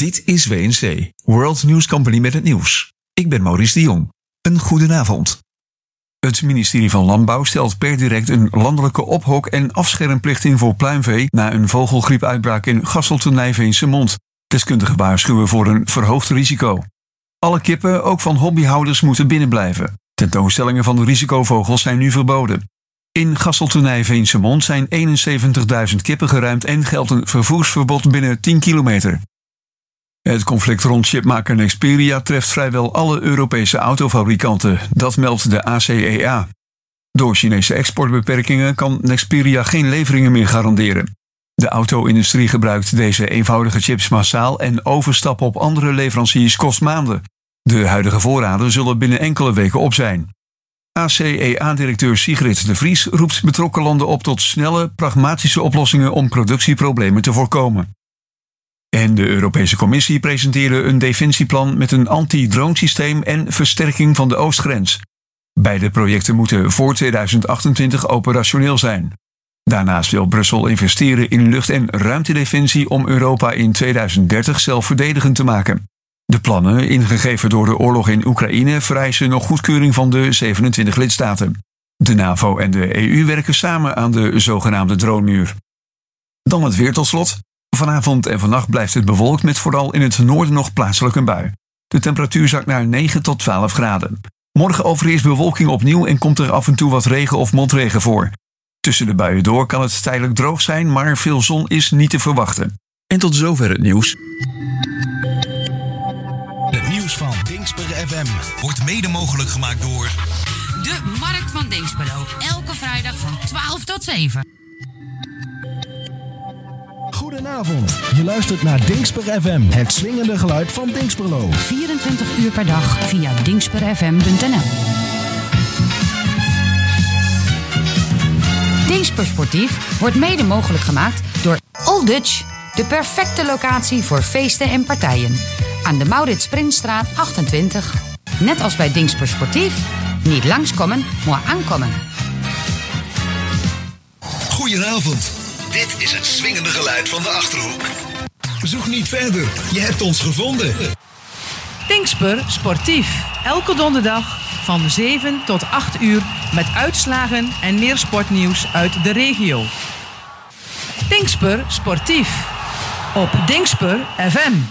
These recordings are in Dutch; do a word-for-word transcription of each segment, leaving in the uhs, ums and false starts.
Dit is W N C, World News Company met het nieuws. Ik ben Maurice de Jong. Een goedenavond. Het ministerie van Landbouw stelt per direct een landelijke ophok- en afschermplicht in voor pluimvee na een vogelgriepuitbraak in Gasselte-Nijveense Mond. Deskundigen waarschuwen voor een verhoogd risico. Alle kippen, ook van hobbyhouders, moeten binnenblijven. Tentoonstellingen van de risicovogels zijn nu verboden. In Gasselte-Nijveense Mond zijn eenenzeventigduizend kippen geruimd en geldt een vervoersverbod binnen tien kilometer. Het conflict rond chipmaker Nexperia treft vrijwel alle Europese autofabrikanten, dat meldt de A C E A. Door Chinese exportbeperkingen kan Nexperia geen leveringen meer garanderen. De auto-industrie gebruikt deze eenvoudige chips massaal en overstappen op andere leveranciers kost maanden. De huidige voorraden zullen binnen enkele weken op zijn. A C E A-directeur Sigrid de Vries roept betrokken landen op tot snelle, pragmatische oplossingen om productieproblemen te voorkomen. En de Europese Commissie presenteerde een defensieplan met een anti-dronesysteem en versterking van de oostgrens. Beide projecten moeten voor tweeduizend achtentwintig operationeel zijn. Daarnaast wil Brussel investeren in lucht- en ruimtedefensie om Europa in tweeduizend dertig zelfverdedigend te maken. De plannen, ingegeven door de oorlog in Oekraïne, vereisen nog goedkeuring van de zevenentwintig lidstaten. De NAVO en de E U werken samen aan de zogenaamde dronemuur. Dan het weer tot slot. Vanavond en vannacht blijft het bewolkt met vooral in het noorden nog plaatselijk een bui. De temperatuur zakt naar negen tot twaalf graden. Morgen overheerst bewolking opnieuw en komt er af en toe wat regen of motregen voor. Tussen de buien door kan het tijdelijk droog zijn, maar veel zon is niet te verwachten. En tot zover het nieuws. Het nieuws van Dingsper F M wordt mede mogelijk gemaakt door de Markt van Dinxperlo. Elke vrijdag van twaalf tot zeven. Goedenavond, je luistert naar Dingsper F M, het swingende geluid van Dinxperlo. vierentwintig uur per dag via dingsper f m punt n l. Dingsper Sportief wordt mede mogelijk gemaakt door Old Dutch, de perfecte locatie voor feesten en partijen. Aan de Maurits Printstraat achtentwintig. Net als bij Dingsper Sportief, niet langskomen, maar aankomen. Goedenavond. Dit is het swingende geluid van de Achterhoek. Zoek niet verder, je hebt ons gevonden. Dingsper Sportief. Elke donderdag van zeven tot acht uur met uitslagen en meer sportnieuws uit de regio. Dingsper Sportief. Op Dingsper F M.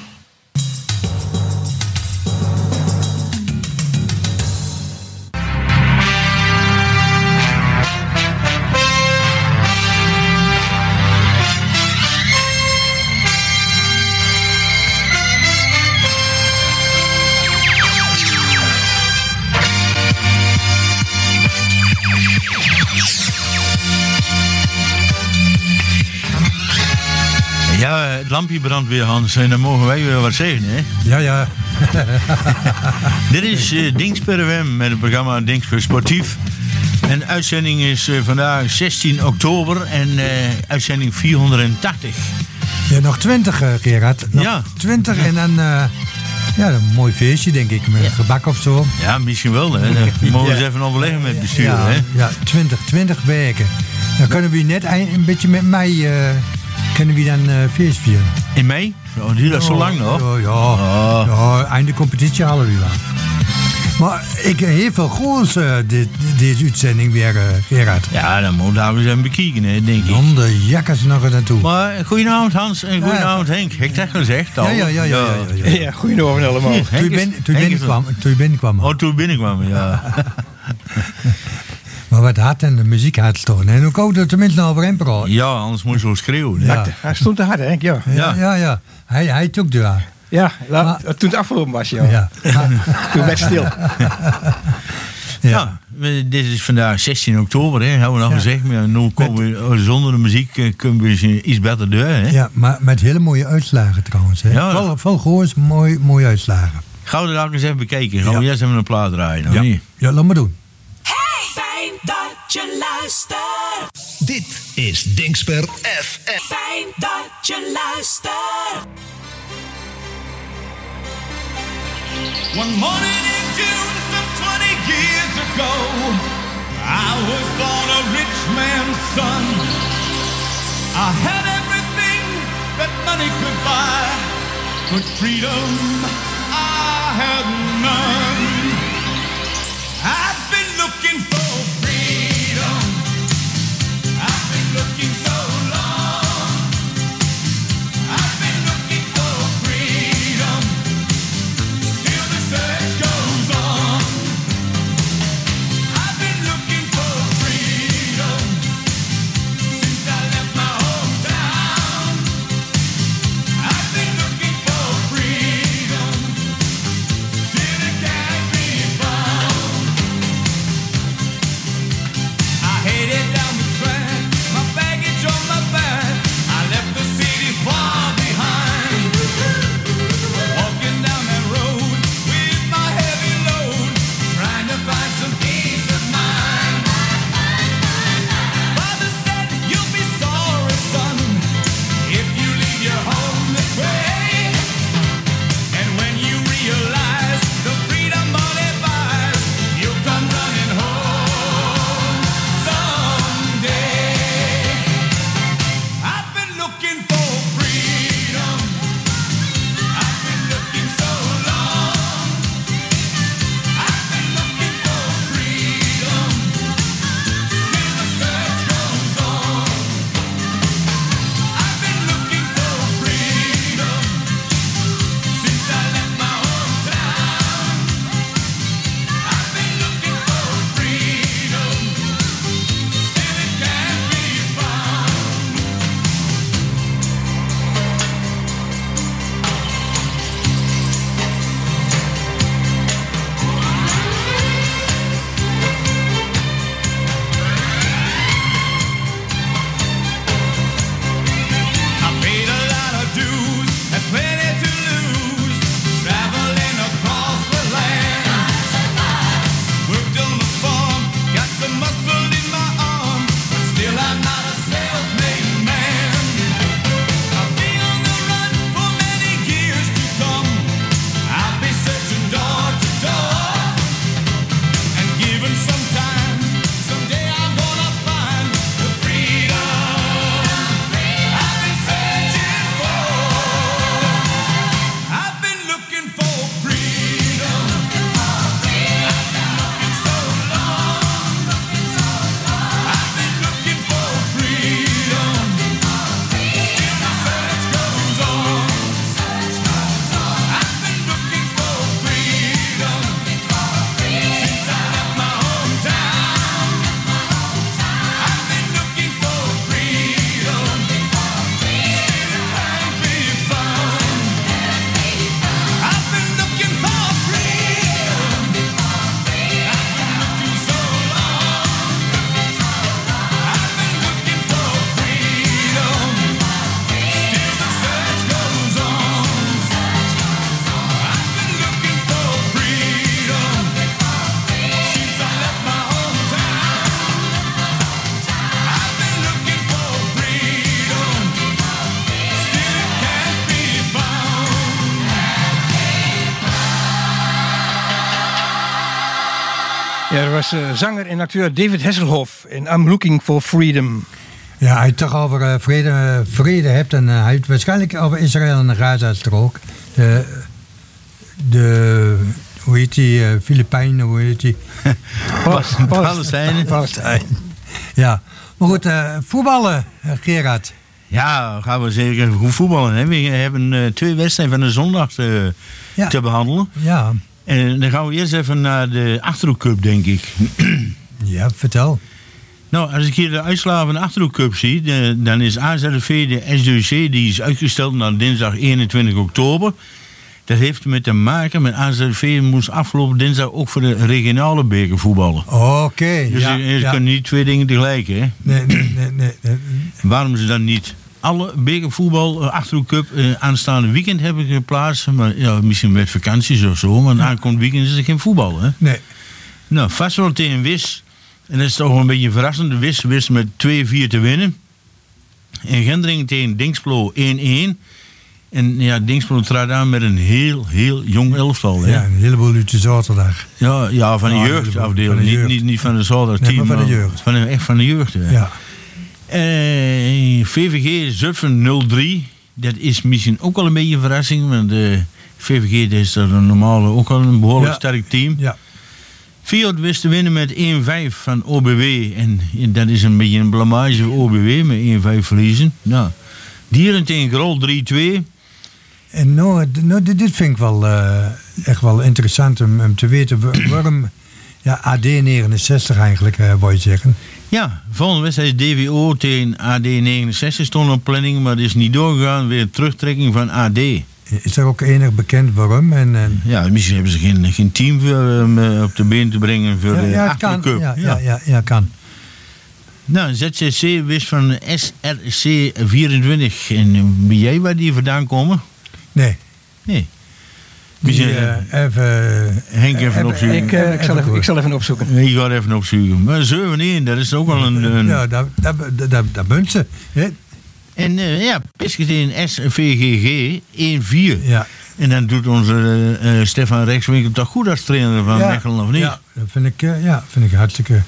Ja, het lampje brandt weer, Hans. En dan mogen wij weer wat zeggen, hè? Ja, ja. Dit is uh, Dingsper F M met het programma Dingsper Sportief. En de uitzending is uh, vandaag zestien oktober en uh, uitzending vierhonderdtachtig. Ja, nog twintig, uh, Gerard. Nog ja. twintig en dan... Uh, ja, een mooi feestje, denk ik. Met ja. gebak of zo. Ja, misschien wel, hè. Dan mogen we eens even overleggen met het bestuur, ja, hè? Ja, twintig, twintig weken. Dan kunnen we net een beetje met mij... Uh, kunnen we dan uh, feest vieren. In mei? Oh, duurt dat oh, zo lang nog? Ja, ja. Oh. ja einde competitie halen we wel. Maar ik heb heel veel goals uh, dit, deze uitzending weer, uh, Gerard. Ja, dan moeten we eens even bekijken, hè, denk ik. Om de jakkers nog er naartoe. Maar goedenavond Hans en goedenavond ja. Henk. Ik zeg gezegd al. Ja, ja, ja. ja, ja, ja, ja. ja goedenavond allemaal. Henk toen je ben, toen binnenkwam. Toen je binnenkwam. Oh, toen je binnenkwam, ja. Maar wat hard en de muziek hard stonden. En ook ook er tenminste over hem praten. Ja, anders moet je zo schreeuwen. Ja. Hij stond te hard, hè? Ja, ja, ja. ja. Hij, hij took de waar. Ja, la, maar, toen het afgelopen was, ja. ja. Toen werd het stil. Ja. ja, dit is vandaag zestien oktober, hè, hebben we nog ja. gezegd. Maar nu komen we, zonder de muziek uh, kunnen we iets beter doen. Hè? Ja, maar met hele mooie uitslagen trouwens. Hè. Ja. Vol, vol goals, mooi, mooie uitslagen. Gaan we er eens even bekijken. Gaan we ja. eerst even een plaat draaien, of ja. niet? Ja, laat maar doen. Hey, fijn dat je luistert. Dit is Dingsper F M. Fijn dat je luistert. One morning in June, some twenty years ago, I was born a rich man's son. I had everything that money could buy. but freedom I had none. I've been looking for freedom. I've been looking so long. I've been looking for freedom. Still the search goes on. I've been looking for freedom since I left my hometown. I've been looking for freedom, still it can't be found. I headed down the track, my baggage on my back. I left the city far behind. Walking down that road with my heavy load, trying to find some peace of mind. Father said, you'll be sorry, son, if you leave your home this way. And when you realize the freedom money buys, you'll come running home someday. I've been looking for freedom. I've been looking so long. I've been looking for freedom. Still the search goes on. I've been looking for freedom since I left my hometown. I've been looking for freedom, still it can't be found. I paid a lot of dues, had plenty to lose, traveling across the land. Worked on the farm, got some muscle in my arm, but still I'm not a self-made man. I'll be on the run for many years to come. I'll be searching door to door, and given some time, someday I'm gonna find the freedom I've been searching for. I've been looking for freedom. I've been looking so long. I've been looking for freedom. Still the search goes on. I've been looking for freedom since I left my hometown. I've been looking for freedom, still it can't be found. I've been looking for freedom. I've been looking so long. I've been looking for freedom. Still the search goes on. I've been looking for freedom since I left my hometown. I've been looking for freedom, still it can't be found. Ja, er was eh, zanger en acteur David Hasselhoff in I'm Looking for Freedom. Ja, hij toch over eh, vrede, vrede hebt en eh, hij heeft waarschijnlijk over Israël en de Gaza-strook. De, de, hoe heet die, eh, Filipijnen, hoe heet die? Palestijnen. Palestijn. Ja, maar goed, eh, voetballen, eh, Gerard. Ja, gaan we zeker even goed voetballen. Hè? We hebben eh, twee wedstrijden van de zondag te, Ja. te behandelen. Ja, En dan gaan we eerst even naar de Achterhoek Cup, denk ik. ja, vertel. Nou, als ik hier de uitslagen van de Achterhoek Cup zie, de, dan is A Z V de S D C, die is uitgesteld naar dinsdag eenentwintig oktober. Dat heeft met te maken met A Z V moest afgelopen dinsdag ook voor de regionale beker voetballen. Oké, Dus ja, je, je ja. kunt niet twee dingen tegelijk, hè? Nee, nee, nee, nee, nee. Waarom ze dan niet alle bekervoetbal, uh, Achterhoek Cup, uh, aanstaande weekend hebben geplaatst. Maar ja, misschien met vakanties of zo, maar aankomend weekend is er geen voetbal, hè? Nee. Nou, vast wel tegen Wis. En dat is toch wel een beetje verrassend. De Wis wist met twee vier te winnen. En Gendringen tegen Dinxperlo één-één. En ja, Dinxperlo trad aan met een heel, heel jong elftal. Hè? Ja, een heleboel uit de zaterdag. Ja, ja, van de Ja, jeugdafdeling. van de jeugd. Niet, niet, niet van de zondagteam. Nee, maar van de jeugd. Van de, echt van de jeugd, hè. Ja. Eh, V V G Zutphen nul drie. dat is misschien ook wel een beetje een verrassing. Want de V V G is er normaal ook al een behoorlijk Ja. sterk team. Ja. Fiat wist te winnen met één vijf van O B W. En dat is een beetje een blamage voor O B W met één vijf verliezen. Nou, Dieren tegen Grol drie twee. En nou, d- nou, dit, dit vind ik wel eh, echt wel interessant om, om te weten wa- waarom ja, A D negenenzestig eigenlijk, eh wou je zeggen. Ja, volgende wedstrijd is D V O tegen A D negenenzestig stond op planning, maar dat is niet doorgegaan. Weer terugtrekking van A D. Is er ook enig bekend waarom? En, en, Ja, misschien hebben ze geen, geen team voor, om eh, op de been te brengen voor ja, de ja, het kan. Achtercup. Ja, ja, ja, ja, kan. Nou, Z C C wist van S R C vierentwintig. En eh, weet jij waar die vandaan komen? Nee. Nee. Die, Misschien, eh, even, Henk even even- opzoeken. Ik, eh, ik, zal even, ik zal even opzoeken. Ik ga het even opzoeken. Maar zeven één, dat is ook wel een... een ja, dat, dat, dat, dat, dat bunt ze. hè? En uh, ja, Piskes tegen S V G G één vier. Ja. En dan doet onze uh, uh, Stefan Rekswinkel toch goed als trainer van Ja, Mechelen, of niet? Ja, dat vind ik, eh, ja, vind ik hartstikke.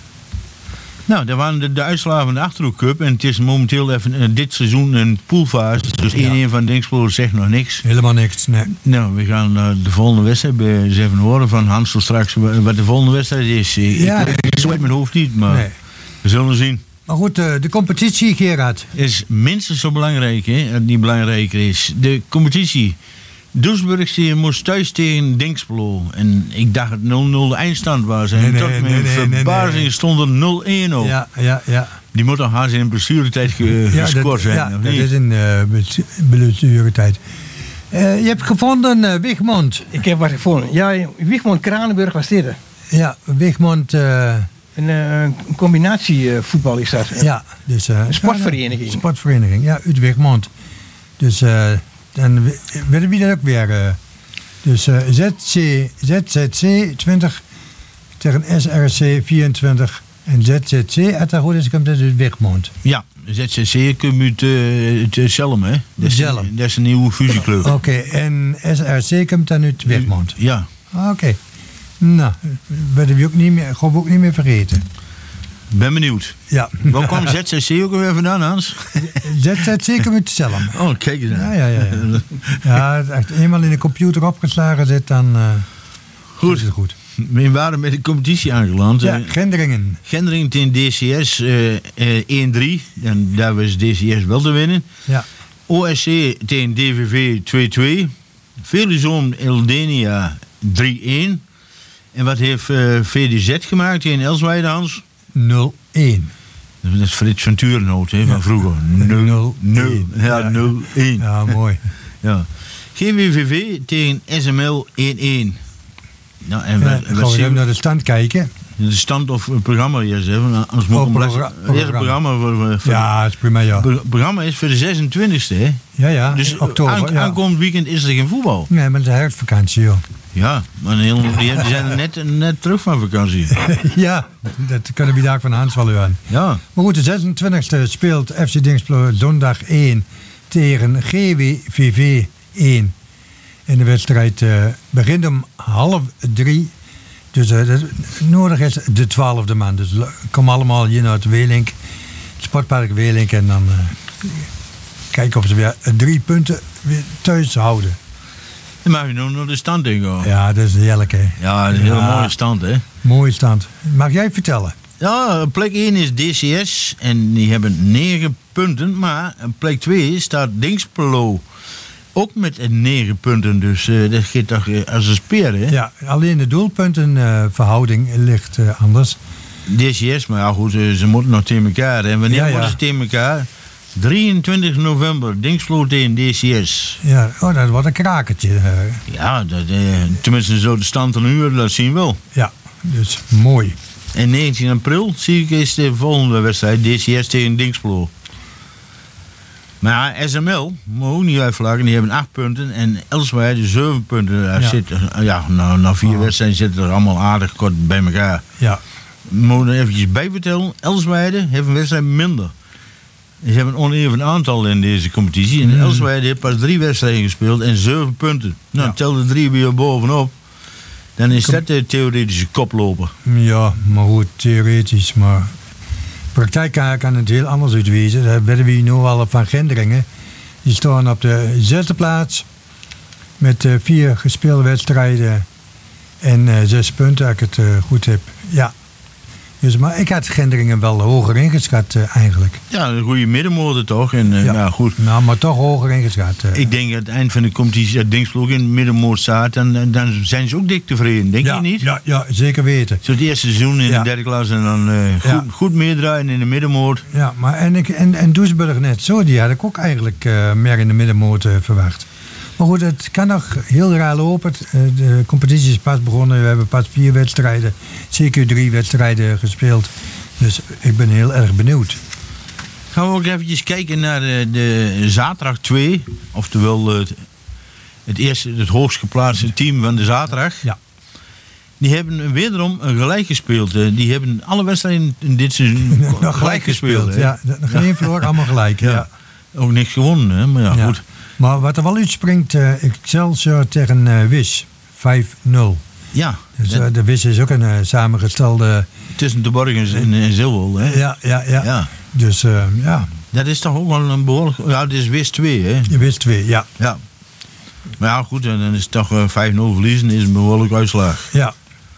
Nou, dat waren de, de uitslagen van de Achterhoek Cup. En het is momenteel even uh, dit seizoen een poolfase. Dus één één van Dinxplo zegt nog niks. Helemaal niks, nee. Nou, we gaan uh, de volgende wedstrijd bij eens even horen van Hansel straks wa- wat de volgende wedstrijd is. Uh, Ja. Ik, ik weet mijn hoofd niet, maar Nee. we zullen zien. Maar goed, eh, de competitie, Gerard. Is minstens zo belangrijk, hè, het niet belangrijker is. De competitie. Doesburg moest thuis tegen Dinxplo. En ik dacht het nul nul de eindstand was. En Nee, nee, tot nee, mijn nee, nee, verbazing nee. stond er nul één op. Ja, ja, ja. Die moet toch haast in een blessuretijd ge- Ja, gescoord dat, zijn, ja, of dat niet? is een uh, blessuretijd. Uh, je hebt gevonden uh, Wigmond. Ik heb wat gevonden. Ja, Wiegmond Kranenburg was dit. Ja, Wigmond. Uh, Een, uh, een combinatievoetbal is dat. ja, dus, uh, Een sportvereniging. Sportvereniging, ja, uit Wigmond. Dus uh, dan willen we dat ook weer. Uh, dus uh, Z C, Z Z C twintig tegen S R C vierentwintig. En Z Z C, als dat goed is, komt dat uit Wigmond. Ja, Z C C komt uit, uh, uit Zelm, hè? Dat is, Zelm. dat is een nieuwe fusieclub. Oké, okay, en S R C komt dan uit Wigmond. Ja. Oké. Okay. Nou, willen we ook niet meer, gaan we ook niet meer vergeten. Ben benieuwd. Ja. Waar kwam Z C C ook weer vandaan, Hans? Z Z C komt uit Zelm. Oh, kijk eens aan. Ja, ja, ja. Ja, ja het echt eenmaal in de computer opgeslagen zit, dan uh, goed. is het goed. We waren met de competitie aangeland. Ja, Uh, Gendringen. Gendringen tegen D C S uh, uh, één drie. En daar was D C S wel te winnen. Ja. O S C tegen D V V twee twee. Veluzoom Eldenia drie één. En wat heeft uh, V D Z gemaakt tegen Elsweide, Hans? nul één. Dat is Frits van Turenhout, hè, van vroeger. nul nul. Ja, nul één. Ja, mooi. Ja. G W V V tegen S M L één één. Nou, en Ja, wat, dan wat gaan we zien even we? naar de stand kijken. De stand of het programma eerst, hè? want Anders moet Oh, ik hem progra- lezen. Eerst het programma. Voor, voor, voor- Ja, dat is prima, ja. Het programma is voor de zesentwintigste, hè? Ja, ja, Dus oktober. aan, ja. aankomend weekend is er geen voetbal. Nee, maar het is herfstvakantie, joh. Ja, maar een heel, die, die zijn net, net terug van vakantie. Ja, dat kunnen we daar van Hans wel aan. Ja. Maar goed, de zesentwintigste speelt F C Dinxplo zondag één tegen G W V V één. En de wedstrijd uh, begint om half drie. Dus uh, dat, nodig is de twaalfde man. Dus kom allemaal hier naar het Weelink, het sportpark Weelink. En dan uh, kijken of ze weer drie punten weer thuis houden. Dan mag je nog naar de stand in gaan. Ja, dat is heerlijk, hè. Ja, een hele Ja. mooie stand, hè? Mooie stand. Mag jij vertellen? Ja, plek één is D C S en die hebben negen punten. Maar plek twee staat Dinxplo ook met negen punten. Dus uh, dat gaat toch uh, als een speer, hè? Ja, alleen de doelpuntenverhouding uh, ligt uh, anders. D C S, maar ja goed, uh, ze moeten nog tegen elkaar. En wanneer Ja, ja. worden ze tegen elkaar? drieëntwintig november, Dinxplo tegen D C S. Ja, oh, dat wordt een krakertje. uh. Ja, dat, uh, tenminste zo de stand er nu, dat zien we wel. Ja, dus mooi. En negentien april zie ik is de volgende wedstrijd, D C S tegen Dinxplo. Maar ja, S M L, moet ook niet uitvlakken, die hebben acht punten en Elsweide zeven punten. Daar Ja. zit, ja, nou, na vier Oh. wedstrijden zitten er allemaal aardig kort bij elkaar. Ja, Ik moet er eventjes bij vertellen, Elsweide heeft een wedstrijd minder. Ze hebben een oneven aantal in deze competitie. En Mm. Elsweide heeft pas drie wedstrijden gespeeld en zeven punten. Nou, Ja. tel de drie weer bovenop. Dan is dat de theoretische koploper. ja, maar goed, theoretisch. Maar praktijk kan, kan het heel anders uitwezen. Dat weten we nu al van Gendringen. Die staan op de zesde plaats. Met uh, vier gespeelde wedstrijden. En uh, zes punten, als ik het uh, goed heb. Ja. Dus, maar ik had Gendringen wel hoger ingeschat uh, eigenlijk. Ja, een goede middenmotor toch? En, uh, ja. Nou, goed. Nou, maar toch hoger ingeschat. Uh. Ik denk aan het eind van de competitie dat Dingsblo ook in de middenmoot staat. Dan, dan zijn ze ook dik tevreden, denk ja, je niet? Ja, ja, zeker weten. Zo het eerste seizoen in ja. de derde klas en dan uh, goed, ja. goed meedraaien in de middenmoot. Ja, maar en, ik, en, en Doesburg net zo, die had ik ook eigenlijk uh, meer in de middenmoot uh, verwacht. Maar goed, het kan nog heel raar lopen. De competitie is pas begonnen. We hebben pas vier wedstrijden, zeker drie wedstrijden gespeeld. Dus ik ben heel erg benieuwd. Gaan we ook eventjes kijken naar de, de zaterdag twee. Oftewel het, het eerste, het hoogst geplaatste team van de zaterdag. Ja. Die hebben wederom gelijk gespeeld. Die hebben alle wedstrijden in dit seizoen nog gelijk, gelijk gespeeld. gespeeld. Ja, nog geen ja. verloren, allemaal gelijk. Ja. Ja. Ook niks gewonnen, hè? Maar ja, ja, goed. Maar wat er wel uitspringt, uh, Excelsior tegen uh, Wisch, vijf nul. Ja. Dus uh, de Wisch is ook een uh, samengestelde... Tussen de Borgens en, en Zilwel, hè? Ja, ja, ja. ja. Dus uh, ja. Dat is toch ook wel een behoorlijk... Ja, dat is Wisch twee, hè? Wisch twee, ja. Ja. Maar ja, goed, dan is het toch uh, vijf nul verliezen, is een behoorlijk uitslag. Ja.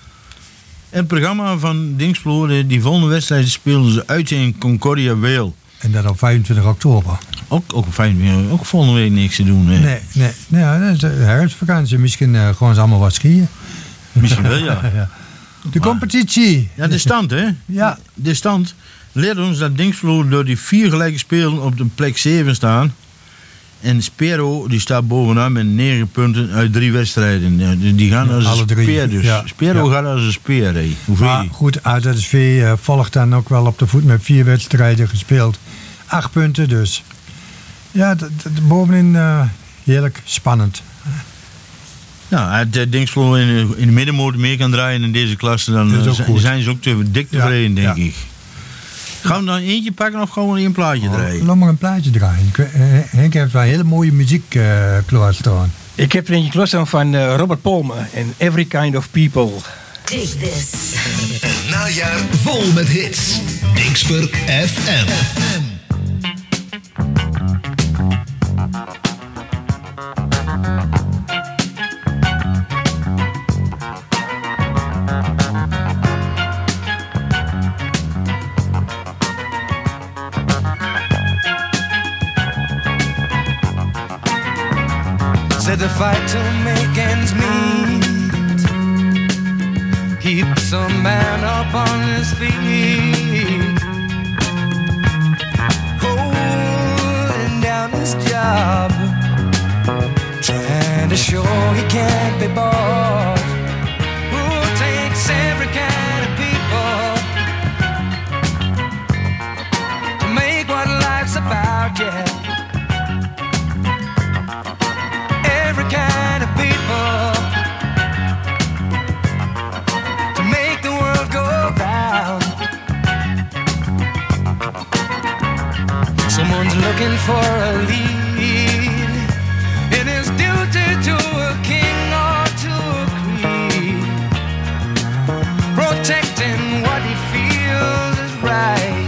Het programma van Dingsblo, die volgende wedstrijd spelen ze uit in Concordia Weel. En dat op vijfentwintig oktober. Ook, ook, fijn, ook volgende week niks te doen. Hè? Nee, nee, nee, ja, dat is de herfstvakantie. Misschien uh, gewoon ze allemaal wat skiën. Misschien wel, ja. ja. De competitie. Ja, de stand, hè? Ja. De stand leert ons dat Dingsblo door die vier gelijke spelen op de plek zeven staan. En Spero die staat bovenaan met negen punten uit drie wedstrijden. Ja, die gaan als alle een drie. speer dus. Ja. Spero ja. gaat als een speer. Hè. Hoeveel? Maar goed, A Z S V uh, volgt dan ook wel op de voet met vier wedstrijden gespeeld. Acht punten dus. Ja, d- d- bovenin uh, heerlijk spannend. Ja, als uh, Dingsblo in, de- in de middenmoot meer kan draaien in deze klasse, dan Dat is uh, ook zijn- goed. zijn ze ook te dik tevreden, Ja, denk ja. ik. Gaan we dan eentje pakken of gaan we één plaatje draaien? Oh, laat maar een plaatje draaien. Ik, uh, Henk heeft wel hele mooie muziek uh, klaarstaan. Ik heb er eentje klaarstaan van uh, Robert Palmer en Every Kind of People. Take this. Een najaar vol met hits. Dingsper F M. Said to fight to make ends meet. Keeps a man up on his feet. Holding down his job. Trying to show he can't be bought. Who takes every kind of people to make what life's about, yeah. Every kind of people to make the world go round. Someone's looking for a lead. It is duty to a king or to a queen, protecting what he feels is right.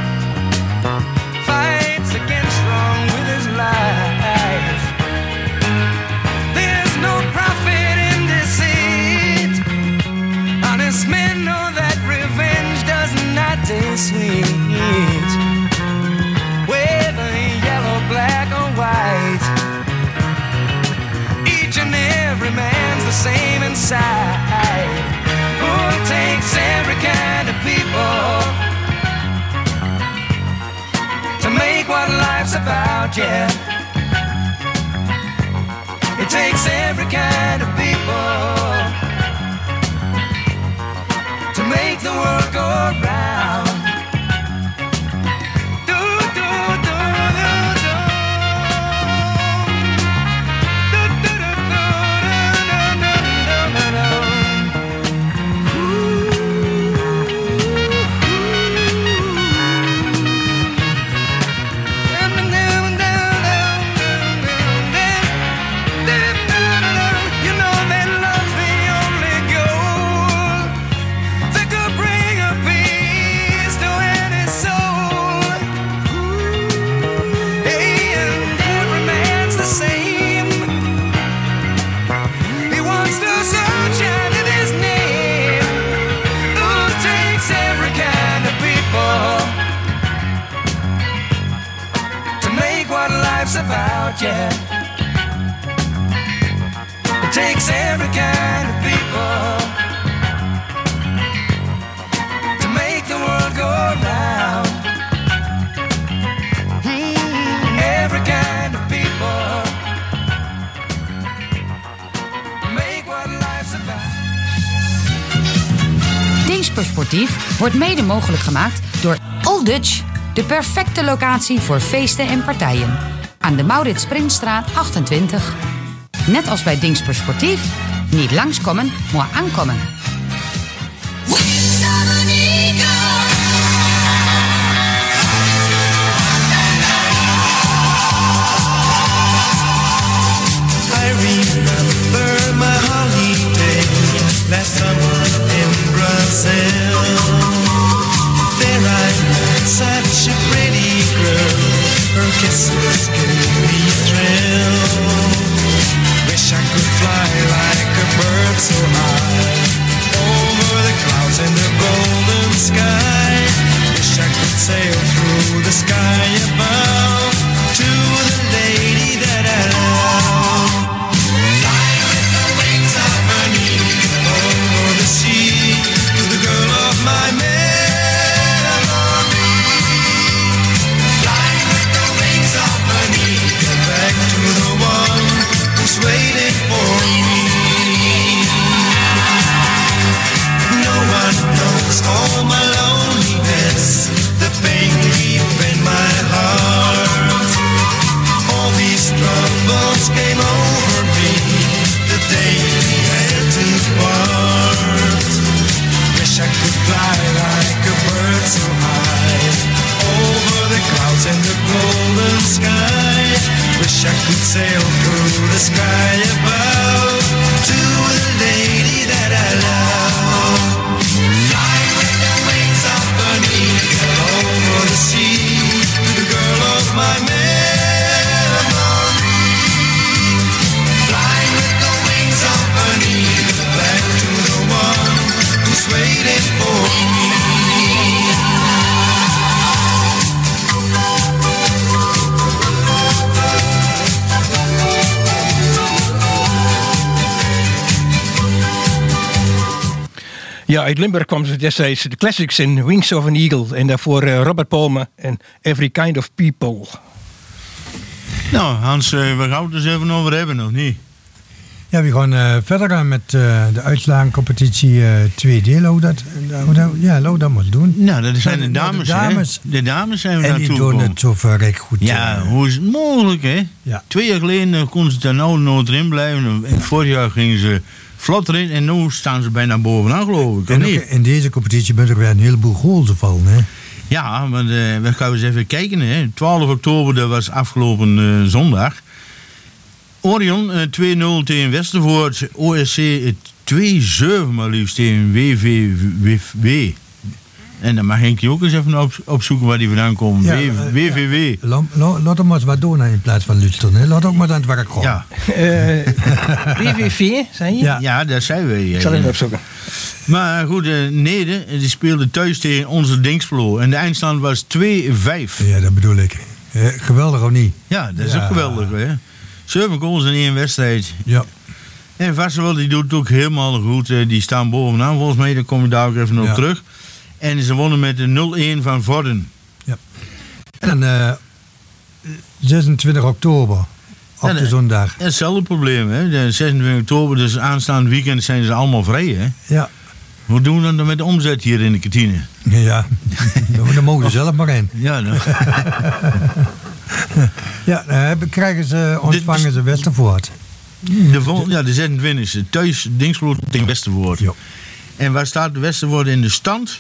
Fights against wrong with his life. There's no profit in deceit. Honest men know that revenge does not taste sweet. Whether yellow, black or white, each and every man's the same inside. Who takes every kind of people to make what life's about, yeah. It takes every kind of people to make the world go round. Do, do, do, do, do. Do, do, do, do, do, do, do, do, do. You know that love's the only goal that could bring a peace takes every kind of people to make the world go round. Every kind of people make what life's about. Dingsper Sportief wordt mede mogelijk gemaakt door Old Dutch, de perfecte locatie voor feesten en partijen. Aan de Maurits Sprintstraat achtentwintig. Net als bij Dingsper Sportief, niet langskomen, maar aankomen. I remember my holiday last summer in Brazil. There I met such a pretty girl. Her kisses gave me a thrill. Wish I could fly like a bird so high over the clouds and the golden sky. Wish I could sail through the sky above to the lady that I love. Fly with the wings of an eagle over the sea to the girl of my memory. Fly with the wings of an eagle back to the one who's waiting for me. No one knows all my loneliness, the pain deep in my heart. All these troubles came over me the day we had to part. Wish I could fly like a bird so high over the clouds and the golden sky. Wish I could sail through the sky above to the lady that I love. Fly with the wings of an eagle over the sea to the girl of my memory. Fly with the wings of an eagle back to the one who's waiting for me. Ja, uit Limburg kwam ze destijds de classics in Wings of an Eagle. En daarvoor uh, Robert Palmer en Every Kind of People. Nou, Hans, uh, we gaan het dus even over hebben, nog niet? Ja, we gaan uh, verder gaan met uh, de uitslagencompetitie uh, twee deel. Hoe dat, hoe dat, ja, hoe dat moet doen. Nou, dat zijn de dames, de dames. hè? De dames zijn we en naartoe die doen gekomen. het zo verrek goed. Ja, uh, hoe is het mogelijk, hè? Ja. Twee jaar geleden uh, konden ze daar nou nooit erin blijven. En vorig jaar gingen ze vlot erin. En nu staan ze bijna bovenaan, geloof ik. En of ook niet? in deze competitie bent er weer een heleboel goals gevallen, hè? Ja, maar uh, we gaan eens even kijken, hè? twaalf oktober, dat was afgelopen uh, zondag. Orion uh, twee nul tegen Westervoort. O S C uh, twee zeven maar liefst tegen W V W. En dan mag Henk je ook eens even op, opzoeken waar die vandaan komen. Ja, W V W. Ja. Laat, laat, laat hem maar eens wat doen in plaats van luisteren. Hè. Laat ook maar aan het werk gaan. Ja. Uh, W V V, zei je? Ja. Ja, dat zijn we. Ik zal even opzoeken. Maar goed, uh, Nede die speelde thuis tegen onze Dinksplo. En de eindstand was twee vijf. Ja, dat bedoel ik. Eh, geweldig of niet? Ja, dat is Ja. ook geweldig, hè? Zeven goals in één wedstrijd. Ja. En Vassewel die doet het ook helemaal goed. Uh, die staan bovenaan volgens mij. Daar kom ik daar ook even op Ja. terug. En ze wonnen met de nul een van Vorden. Ja. En uh, zesentwintig oktober, op Ja, de de- zondag. Ja, hetzelfde probleem, hè? De zesentwintig oktober, dus aanstaand weekend zijn ze allemaal vrij, hè? Ja. Hoe doen we dan met de omzet hier in de kantine? Ja, daar mogen ze zelf maar in. Ja, nou. Ja, dan hebben- krijgen ze, ontvangen ze Westervoort. De, vol- ja, de zesentwintigste. Thuis Dingsbloed tegen Westervoort. Ja. En waar staat de Westervoort in de stand?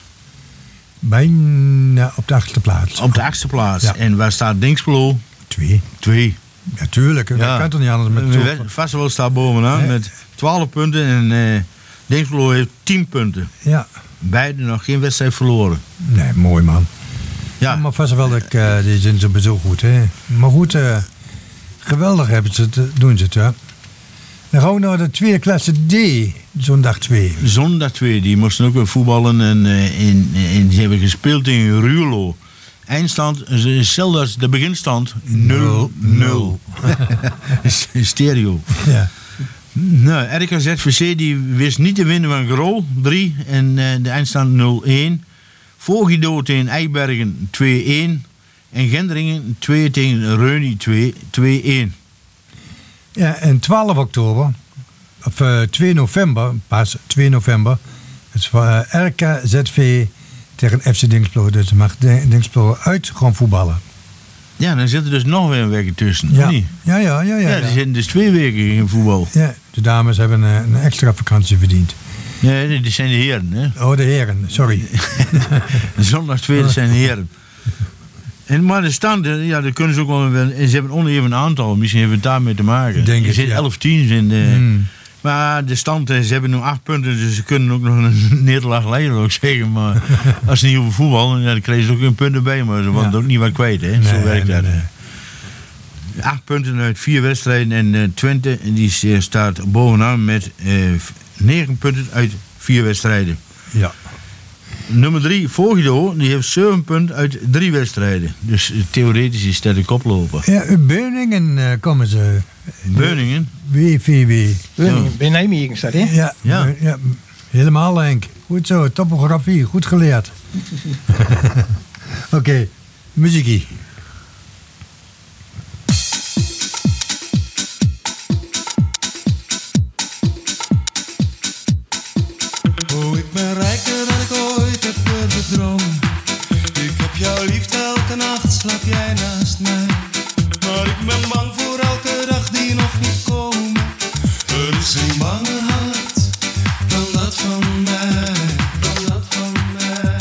Bijna op de achtste plaats. Op de achtste plaats. Ja. En waar staat Dingsblo? Twee. Twee. Ja, tuurlijk. Dat kan toch niet anders met We- zo. Vassewel staat bovenaan Nee. met twaalf punten. En eh Dingsblo heeft tien punten. Ja. Beide nog geen wedstrijd verloren. Nee, mooi man. Ja, Maar vast wel, dat ik, uh, die zijn sowieso goed. Hè. Maar goed, uh, geweldig hebben ze het, uh, doen ze het. Hè. Dan gaan we naar de tweede klasse D, zondag twee. zondag twee. Die moesten ook weer voetballen. En, eh, in, en die hebben gespeeld in Ruurlo. Eindstand, is hetzelfde als de beginstand. nul nul. Stereo. Ja. Nou, R K Z V C die wist niet te winnen van Grol, drie. En uh, de eindstand nul-een. Vogido tegen Eibergen twee-een. En Gendringen twee tegen Reunie twee-een. Ja, en twaalf oktober, of uh, twee november, pas twee november, het is uh, R K Z V tegen F C Dinxperlo. Dus mag Dinxperlo uit gaan voetballen. Ja, dan zit er dus nog weer een week tussen. Ja, niet? ja, ja. ja, ja, Ja, ja. er zitten dus twee weken in voetbal. Ja, de dames hebben een, een extra vakantie verdiend. Nee, nee, die zijn de heren, hè? Oh, de heren, sorry. Zondag tweede zijn de heren. En, maar de stand, ja, dat kunnen ze ook wel. En ze hebben een oneven aantal, misschien heeft het daarmee te maken. Denk er het, zitten ja. elf teams in. De, Hmm. Maar de stand, ze hebben nu acht punten, dus ze kunnen ook nog een nederlaag leiden, wil ik zeggen. Maar als ze niet over voetbal, ja, dan krijgen ze ook een punt erbij, maar ze worden Ja. ook niet wat kwijt, hè? Nee, Zo werkt nee, dat. nee. Acht punten uit vier wedstrijden en uh, Twente en die uh, staat bovenaan met uh, negen punten uit vier wedstrijden. Ja. Nummer drie, Vogido, die heeft zeven punten uit drie wedstrijden. Dus uh, theoretisch is dat de koploper. Ja, uit Beuningen uh, komen ze. Beuningen. W V W. Beuningen, bij Nijmegen staat, hè? Ja, Ja. ja. ja, helemaal Henk. Goed zo, topografie, goed geleerd. Oké, okay, muziekie. Oh, ik ben rijker dan ik ooit heb durven dromen. Ik heb jou lief, elke nacht slaap jij naast mij. Maar ik ben bang voor elke dag die nog niet komt. Er is geen banger hart dan dat van mij. Dan dat van mij.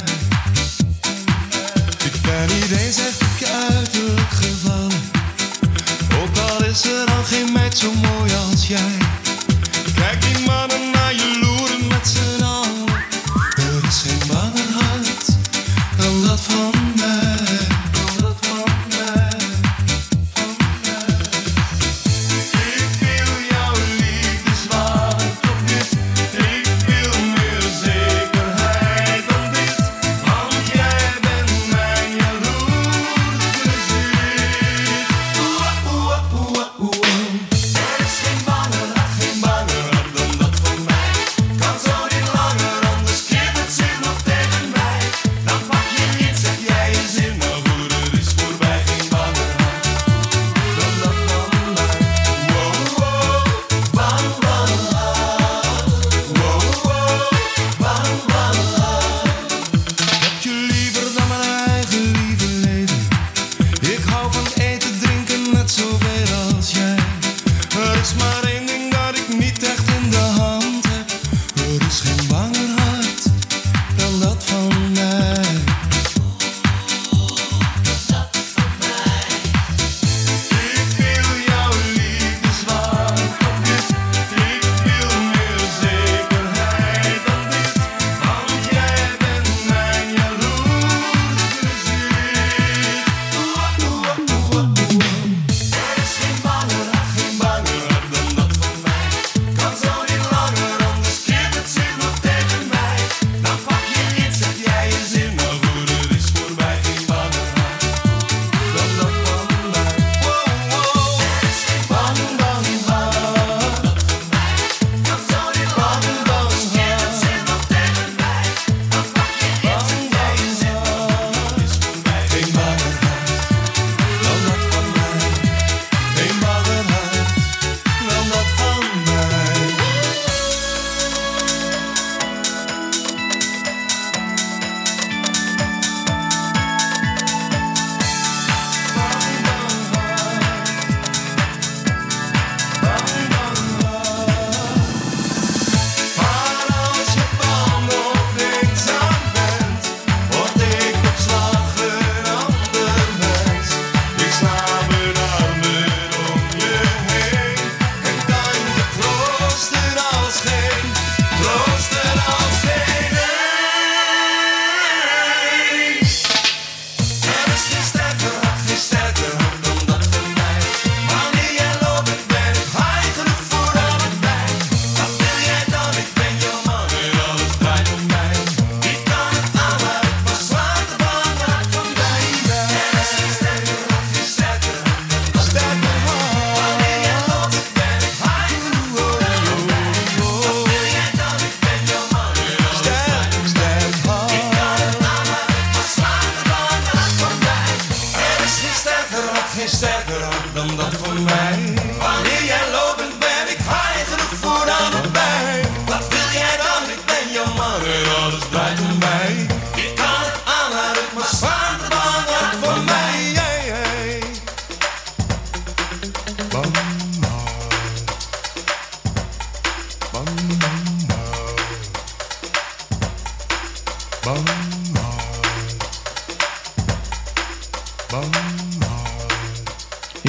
Ik ben niet eens echt op je uiterlijk gevallen. Ook al is er al geen meid zo mooi als jij. Kijk die mannen naar je loeren met z'n allen. Er is geen banger hart dan dat van mij. Dan dat van mij. Van mij. Ik wil jouw liefde zwaar op dit. Ik wil meer zekerheid dan dit. Want jij bent mijn jaloerse ziel. Oeh, oeh, oeh, oeh. Er is geen banger hart, geen banger hart dan dat van mij. Kan zo niet langer, anders keert het zich nog tegen mij. Dan pak je niet, zeg jij je zin, maar goed, het is voorbij. Geen banger hart dan dat van mij. Wow, wow, bang, bang, hart. Wow, wow, bang, bang, hart. Ik heb je liever dan mijn eigen lieve leven. Ik hou van eten, drinken, net zoveel als jij. Er is maar één ding dat ik niet echt in de hand heb. Er is geen banger hart dan dat van mij. Ik wil jouw liefde zwaar op dit. Ik wil meer zekerheid dan dit. Want jij bent mijn jaloerse ziel. Oeh, oeh, oeh, oeh. Er is geen banger hart, geen banger hart dan dat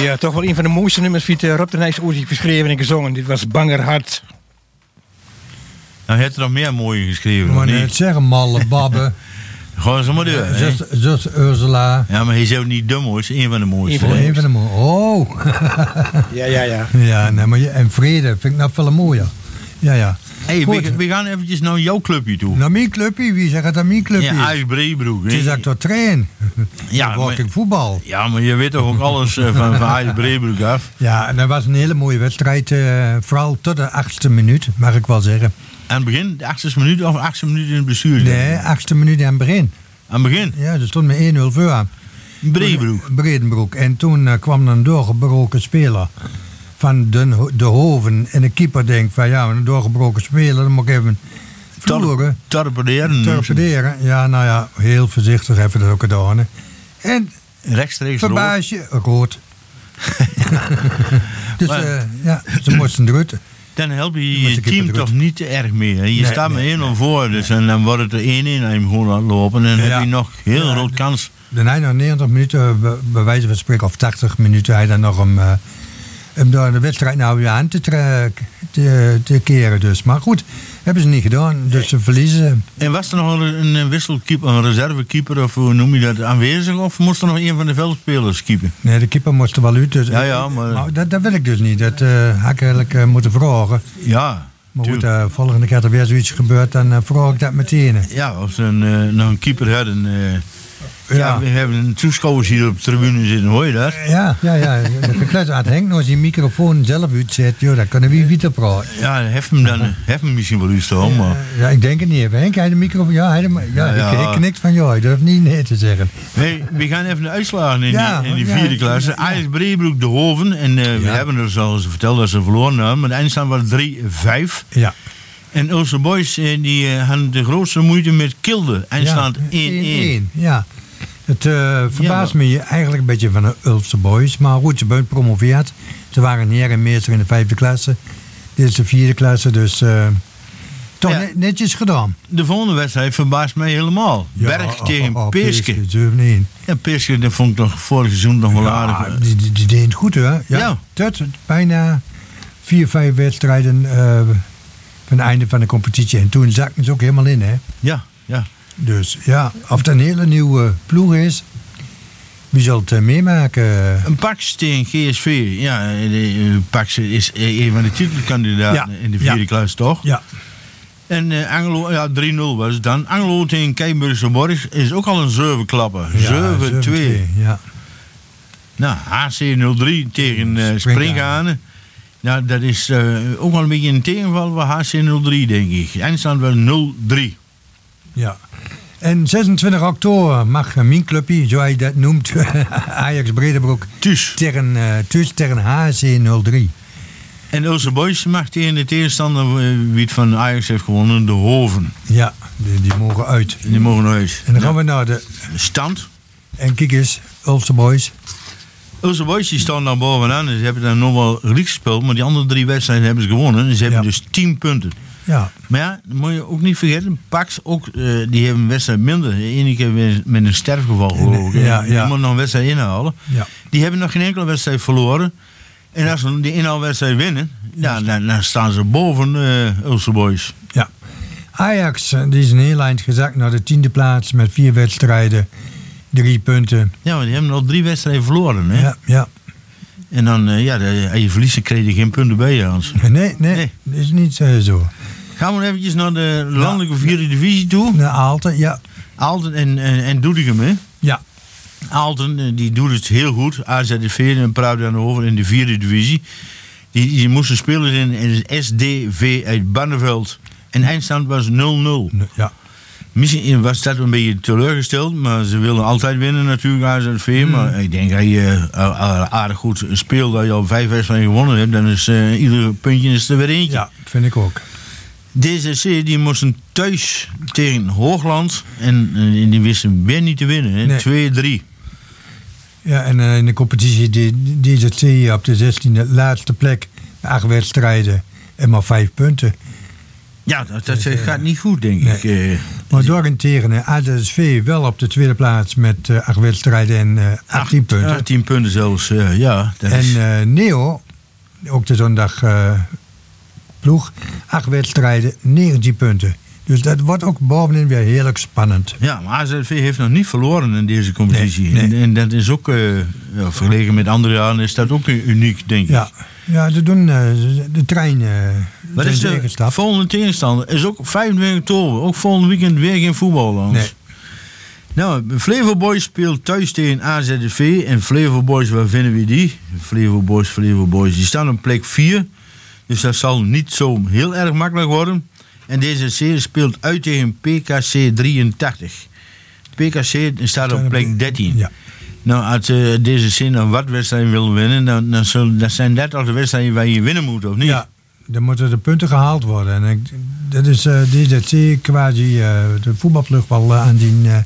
Ja, toch wel een van de mooiste nummers die Rob de Nijs ooit heeft geschreven en gezongen. Dit was Banger Hart. Nou, hij heeft er nog meer mooie geschreven. Maar of niet? net zeggen, malle babben. Gewoon zo maar doen. hè? Zus, zus Ursula. Ja, maar hij is ook niet de mooiste, een van de mooiste. Een van Oh, een van de mooie. Oh. Ja, ja, ja. Ja, nee, maar je, en vrede vind ik nou veel mooier. Ja, ja. Hey, Goed. we, we gaan eventjes naar jouw clubje toe. Naar mijn clubje, wie zegt het aan mijn clubje? Ja, Ajax Breebroek. Het is dat ik door train. Ja, Dan word maar- ik voetbal. Ja, maar je weet toch ook alles eh, van, van Ajax Breebroek af. Ja, en dat was een hele mooie wedstrijd. eh, vooral tot de achtste minuut, mag ik wel zeggen. Aan het begin, de achtste minuut of achtste minuut in het bestuur? Nee, achtste minuut aan het begin. Aan het begin? Ja, er stond met één nul voor aan. Breebroek. Bredenbroek. En toen eh, kwam er een doorgebroken speler van de, de Hoven. En de keeper denkt van ja, een doorgebroken speler, dan moet ik even vloeren. Torpederen. Torpederen. Ja, nou ja, heel voorzichtig hebben we dat ook gedaan. hè. En Rechtstreeks rood. verbaas je, rood. dus Maar- eh, ja, ze moesten eruit. Dan help je moest je ik even team eruit. toch niet te erg meer. hè? Je Nee, staat met nee, één nul voor, dus en dan wordt het er één één en je hem gewoon laten lopen. En dan Ja. heb je nog heel Ja, groot kans. Daarna nog negentig minuten, bij- bij wijze van spreken, of tachtig minuten, hij dan nog om, eh, om door de wedstrijd nou weer aan te, tre- te, te keren. Dus. Maar goed, hebben ze niet gedaan, dus ze verliezen. En was er nog een, een wisselkeeper, een reservekeeper, of hoe noem je dat, aanwezig? Of moest er nog een van de veldspelers keeper? Nee, de keeper moest er wel uit. Dus, Ja, ja, maar- dat, dat wil ik dus niet. Dat eh, had ik eigenlijk eh, moeten vragen. Ja, Maar goed, tuurlijk. eh, volgende keer er weer zoiets gebeurt, dan eh, vraag ik dat meteen. Ja, of ze een, eh, nog een keeper hadden. eh, ja. Ja. we hebben een toeschouwers hier op de tribune zitten, hoor je dat? Ja, ja, ja. Dat gekluid aan het Henk nog als die microfoon zelf uitzet, joh, dan kunnen we weer praten. Ja, hef hem dan, hef hem misschien wel eens toch, maar... Ja, ik denk het niet. Henk, hij de microfoon. Ja, hij de, ja, Ja, ik, ja. ik knikt van, joh, ik durf niet nee te zeggen. Nee, we gaan even de uitslagen in, Ja, die, in die ja, vierde klasse. ja. Ajax Breebroek de Hoven. En eh, we Ja. hebben er zoals verteld dat ze verloren hadden. Maar de eindstand was drie vijf. Ja. En Ulster Boys eh, die eh, hadden de grootste moeite met Kilde. Eindstand Ja, één één. één-één, Ja. Het eh, verbaast Ja, me eigenlijk een beetje van de Ulster Boys. Maar goed, ze zijn promoveerd. Ze waren heer en meester in de vijfde klasse. Dit is de vierde klasse, dus eh, toch Ja. net- netjes gedaan. De volgende wedstrijd verbaast mij helemaal. Ja, Berg oh, tegen oh, Peerske. zeven-één. Ja, Peerske, dat vond ik toch vorig seizoen nog wel Ja, aardig. die, die, die deed het goed, hè? Ja. Ja. Tot bijna vier, vijf wedstrijden eh, van het einde van de competitie. En toen zakten ze ook helemaal in, hè? Ja, ja. Dus ja, of het een hele nieuwe ploeg is, wie zal het eh, meemaken? Een Pax tegen G S V. Ja, de, eh, Pax is een van de titelkandidaten Ja, in de vierde ja. klas, toch? Ja, En eh, Angelo, ja, drie nul was het dan. Angelo tegen Keiburgse Borg is ook al een zeven klapper. zeven twee. Ja. Nou, H C nul drie tegen eh Springhanen. Springhanen. Nou, dat is eh, ook wel een beetje een tegenval van H C nul drie, denk ik. Eindstand wel nul drie. Ja. En zesentwintig oktober mag eh, mijn clubje, zoals je dat noemt, Ajax Bredenbroek, Dus. tegen, eh thuis tegen H C nul drie. En Ulster Boys mag tegen de tegenstander, eh, wie het van Ajax heeft gewonnen, de Hoven. Ja, die, die mogen uit. Die mogen naar huis. En dan gaan we naar de... Stand. En kijk eens, Ulster Boys. Ulster Boys die staan daar bovenaan en ze hebben dan nog wel Grieks gespeeld, maar die andere drie wedstrijden hebben ze gewonnen. En ze hebben Ja. dus tien punten. Ja, Maar ja, dat moet je ook niet vergeten. Pax ook, eh, die hebben een wedstrijd minder. De ene keer weer met een sterfgeval geloof ik. Ja, Die ja. moeten nog een wedstrijd inhalen. ja. Die hebben nog geen enkele wedstrijd verloren. En als ze die inhaalwedstrijd winnen, ja, dan, dan staan ze boven uh, Ulster Boys. Ja. Ajax, eh, die is een heel eind gezakt naar de tiende plaats met vier wedstrijden, drie punten. Ja, maar die hebben al drie wedstrijden verloren. Hè? Ja, ja. En dan, uh, ja, de, als je verliezen kreeg je geen punten bij je, Hans. Nee, nee, Nee. dat is niet eh, zo. Gaan we eventjes naar de landelijke vierde divisie toe. De Aalten, ja. Aalten en, en, en Doetinchem, hè? Ja. Aalten, eh, die doet het heel goed. A Z V en praat dan over in de vierde divisie. Die, die moesten spelen in, in S D V uit Barneveld. En eindstand was nul nul. Ja. Misschien was dat een beetje teleurgesteld, maar ze willen altijd winnen natuurlijk, A Z V. Maar ik denk dat je uh, aardig goed speelt, dat je al vijf wedstrijden gewonnen hebt, dan is uh, ieder puntje is er weer eentje. Ja, vind ik ook. D Z C die moesten thuis tegen Hoogland en uh, die wisten weer niet te winnen, hè? Nee. twee drie. Ja, en eh, in de competitie die D Z C op de zestiende laatste plek, acht wedstrijden en maar vijf punten. Ja, dat, dat Dus, uh, gaat niet goed, denk nee. ik. Uh, Maar daarentegen, uh, A Z S V wel op de tweede plaats met uh, acht wedstrijden en uh, achttien punten. achttien punten zelfs, uh, ja. Dat en is, uh, Neo, ook de zondag uh, ploeg, acht wedstrijden, negentien punten. Dus dat wordt ook bovenin weer heerlijk spannend. ja, maar A Z V heeft nog niet verloren in deze competitie. Nee, nee. En, en dat is ook, uh, ja, vergeleken met andere jaren, is dat ook uniek, denk ik. Ja, ja ze doen uh, de trein uh, Wat zijn is ze de ingestapt. volgende tegenstander? Is ook vijfentwintig oktober. Ook volgende weekend weer geen voetbal, Hans. Nee. Nou, Flevo Boys speelt thuis tegen A Z S V. En Flevo Boys, waar vinden we die? Flevo Boys, Flevo Boys. Die staan op plek vier. Dus dat zal niet zo heel erg makkelijk worden. En deze serie speelt uit tegen P K C drieëntachtig. P K C staat op plek dertien. Ja. Nou, als uh, deze serie een wat wedstrijd wil winnen, dan, dan, zullen, dan zijn dat al de wedstrijden waar je winnen moet, of niet? Ja, dan moeten de punten gehaald worden. En ik, dat is uh, D Z C quasi uh, de voetbalploeg wel uh, aan die... Uh,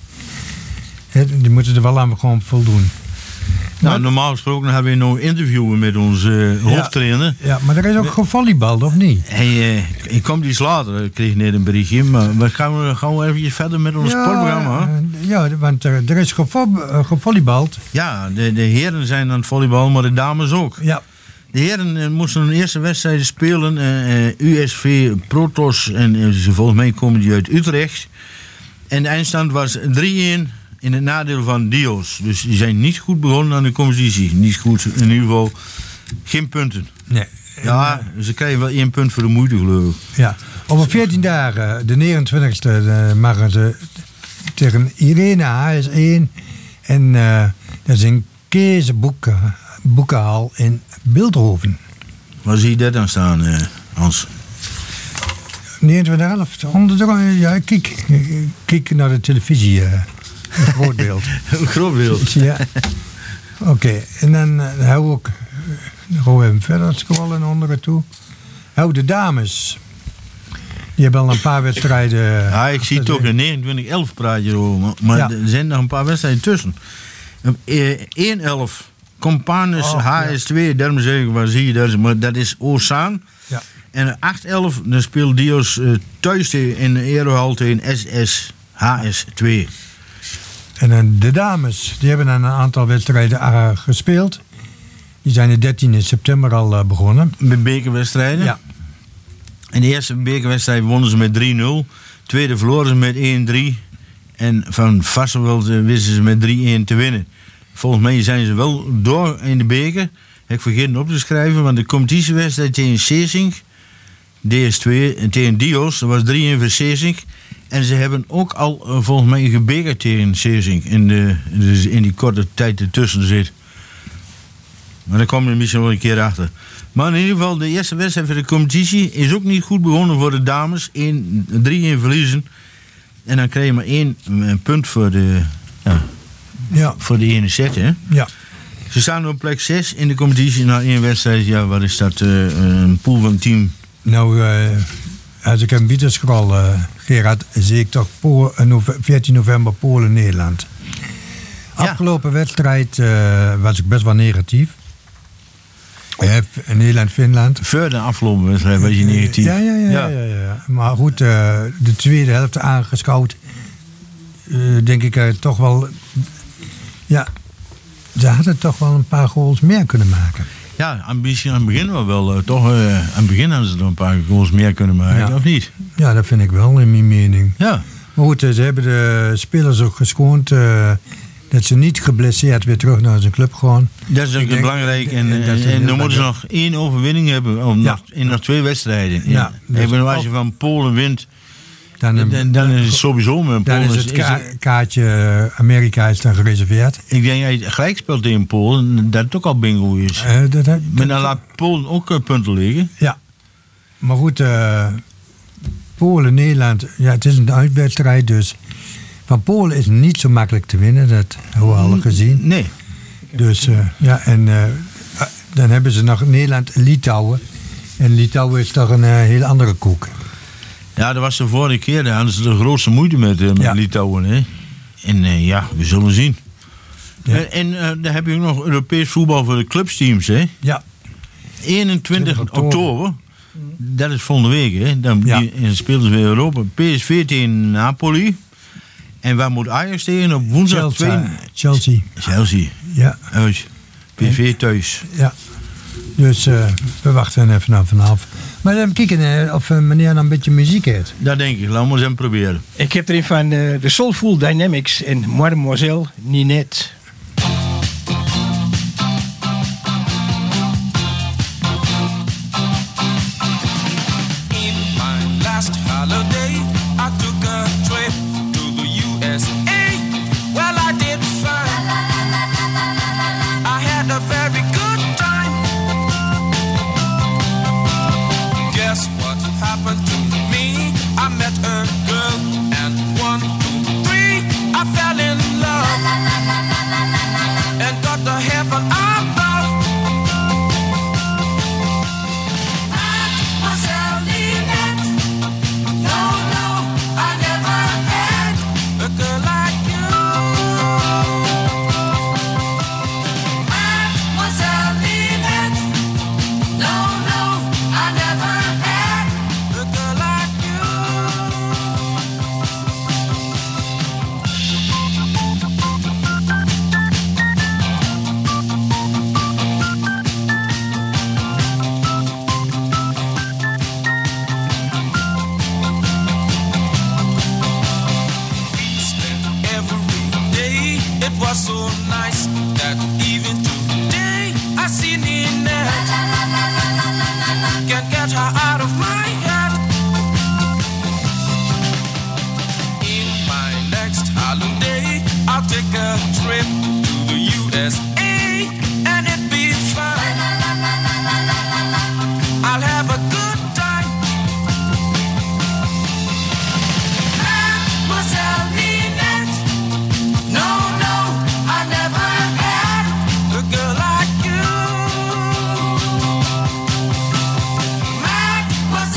he, die moeten er wel aan gewoon voldoen. Nou, Maar- normaal gesproken hebben we nog interviewen met onze uh, hoofdtrainer. Ja, maar er is ook gevolleybald, of niet? Hij, uh, ik kom die later, ik kreeg net een berichtje. Maar we gaan, we, gaan we even verder met ons sportprogramma. uh, ja, want er, er is gevo- uh, gevolleybald. Ja, de, de heren zijn aan het volleybal, maar de dames ook. Ja, De heren uh, moesten hun eerste wedstrijden spelen. Uh, uh, U S V Protos, en uh, ze, volgens mij komen die uit Utrecht. En de eindstand was drie-een in het nadeel van Dios. Dus die zijn niet goed begonnen aan de competitie. Niet goed, in ieder geval geen punten. nee. Ja, ze krijgen wel één punt voor de moeite, geloof ik. Ja. Over veertien dagen, de negenentwintigste, uh, mogen ze tegen Irene H S één. En uh, dat is in Kees Boeken, Boekenhal in Beeldhoven. Waar zie je dat dan staan, uh, Hans? negenentwintig elf, onder de, ja, kijk, kijk naar de televisie, uh, het grootbeeld. Een groot beeld. Ja. Oké, okay. En dan uh, hou we ook, dan gaan we even verder scrollen naar onderen toe. Hou de dames. Die hebben al een paar wedstrijden. Ja, ik zie toch een negenentwintig elf praat je over. Maar, maar Ja. er zijn nog een paar wedstrijden tussen. één elf, Companus Oh, H S twee, daarom zeg ik, waar zie je dat? Maar dat is Ozaan. Ja. En acht elf, dan speelt Dios uh, thuis tegen- in de Aerohal tegen S S H S twee. En dan de dames, die hebben een aantal wedstrijden uh, gespeeld. Die zijn de dertiende september al uh, begonnen. Met bekerwedstrijden. Ja. In de eerste bekerwedstrijd wonnen ze met drie nul. Tweede verloren ze met één drie. En van Vassenveld uh, wisten ze met drie-een te winnen. Volgens mij zijn ze wel door in de beker. Heb ik vergeten op te schrijven, want de competitiewedstrijd tegen Seesink, D S twee, en tegen Dios, dat was drie-een voor Seesink. En ze hebben ook al uh, volgens mij gebekerd tegen Seesink in, de, dus in die korte tijd ertussen zit. Maar daar komen we misschien wel een keer achter. Maar in ieder geval, de eerste wedstrijd voor de competitie is ook niet goed begonnen voor de dames. drie-een verliezen. En dan krijg je maar één uh, punt voor de, ja, Ja, voor de ene set, hè. ja. Ze staan op plek zes in de competitie na één wedstrijd. Ja, wat is dat? Uh, een pool van team. Nou, uh, als ik een bieden scroll, uh, Gerard, zie ik toch Pool, uh, nove- veertien november Polen-Nederland. Ja. Afgelopen wedstrijd uh, was ik best wel negatief. Uh, Nederland-Finland. Voor de afgelopen wedstrijd was je negatief. Ja, ja, ja. ja. ja, ja. Maar goed, uh, de tweede helft aangeschouwd. Uh, denk ik uh, toch wel... Ja, ze hadden toch wel een paar goals meer kunnen maken. Ja, aan, misschien aan het begin wel wel. Uh, toch, uh, aan het begin hadden ze er een paar goals meer kunnen maken, Ja. of niet? Ja, dat vind ik wel, in mijn mening. Ja. Maar goed, uh, ze hebben de spelers ook geschoond... Uh, dat ze niet geblesseerd weer terug naar zijn club gaan. Dat is ook Ik denk- belangrijk. En, en dat en, is en heel dan moeten ze belangrijk. nog één overwinning hebben. Om Ja. nog, in nog twee wedstrijden. Ja, dus Even als of- je van Polen wint, Dan, dan, dan, dan is het sowieso met dan Polen. is het ka- kaartje uh, Amerika is dan gereserveerd. Ik denk dat je gelijk speelt tegen Polen, dat het ook al bingo is. Uh, dat, dat, Maar dan laat Polen ook uh, punten liggen. Ja, maar goed, uh, Polen, Nederland, ja, het is een uitwedstrijd, dus van Polen is niet zo makkelijk te winnen, dat hebben we al gezien. Nee. Dus uh, ja, en uh, dan hebben ze nog Nederland, Litouwen. En Litouwen is toch een uh, heel andere koek. Ja, dat was de vorige keer, daar hadden ze de grootste moeite met, uh, met Ja. Litouwen. Hè? En uh, ja, we zullen zien. Ja. En, en uh, dan heb je ook nog Europees voetbal voor de clubsteams. Hè? Ja, eenentwintig twintig oktober. oktober. Dat is volgende week, hè. Dan Ja. die- en speelden ze weer Europa. P S V tegen Napoli. En waar moet Ajax tegen? Op woensdag Chelsea. twee... Chelsea. Chelsea. Ja, Uit. P S V thuis. ja. Dus eh, we wachten even af vanaf. Maar dan kijken eh, of eh, meneer dan een beetje muziek heeft. Dat denk ik. Laten we eens even proberen. Ik heb er een van eh, de Soulful Dynamics en Mademoiselle Ninette. In my last holiday, I took a trip to the U S A. Well, I did fine. I had a very good time. Guess what happened to me? I met a girl, and one, two, three, I fell in love and got to heaven above. Mademoiselle Ninette. No, no, I never had a girl like you. Mademoiselle Ninette. No, no, I never had a girl like you. We spent every day. It was so nice that even today I see Ninette. Can't get her out of my head. In my next holiday, I'll take a trip to the U S A and it'll be fine. I'll have a good time. Mademoiselle Ninette. No, no, I never had a girl like you. Mademoiselle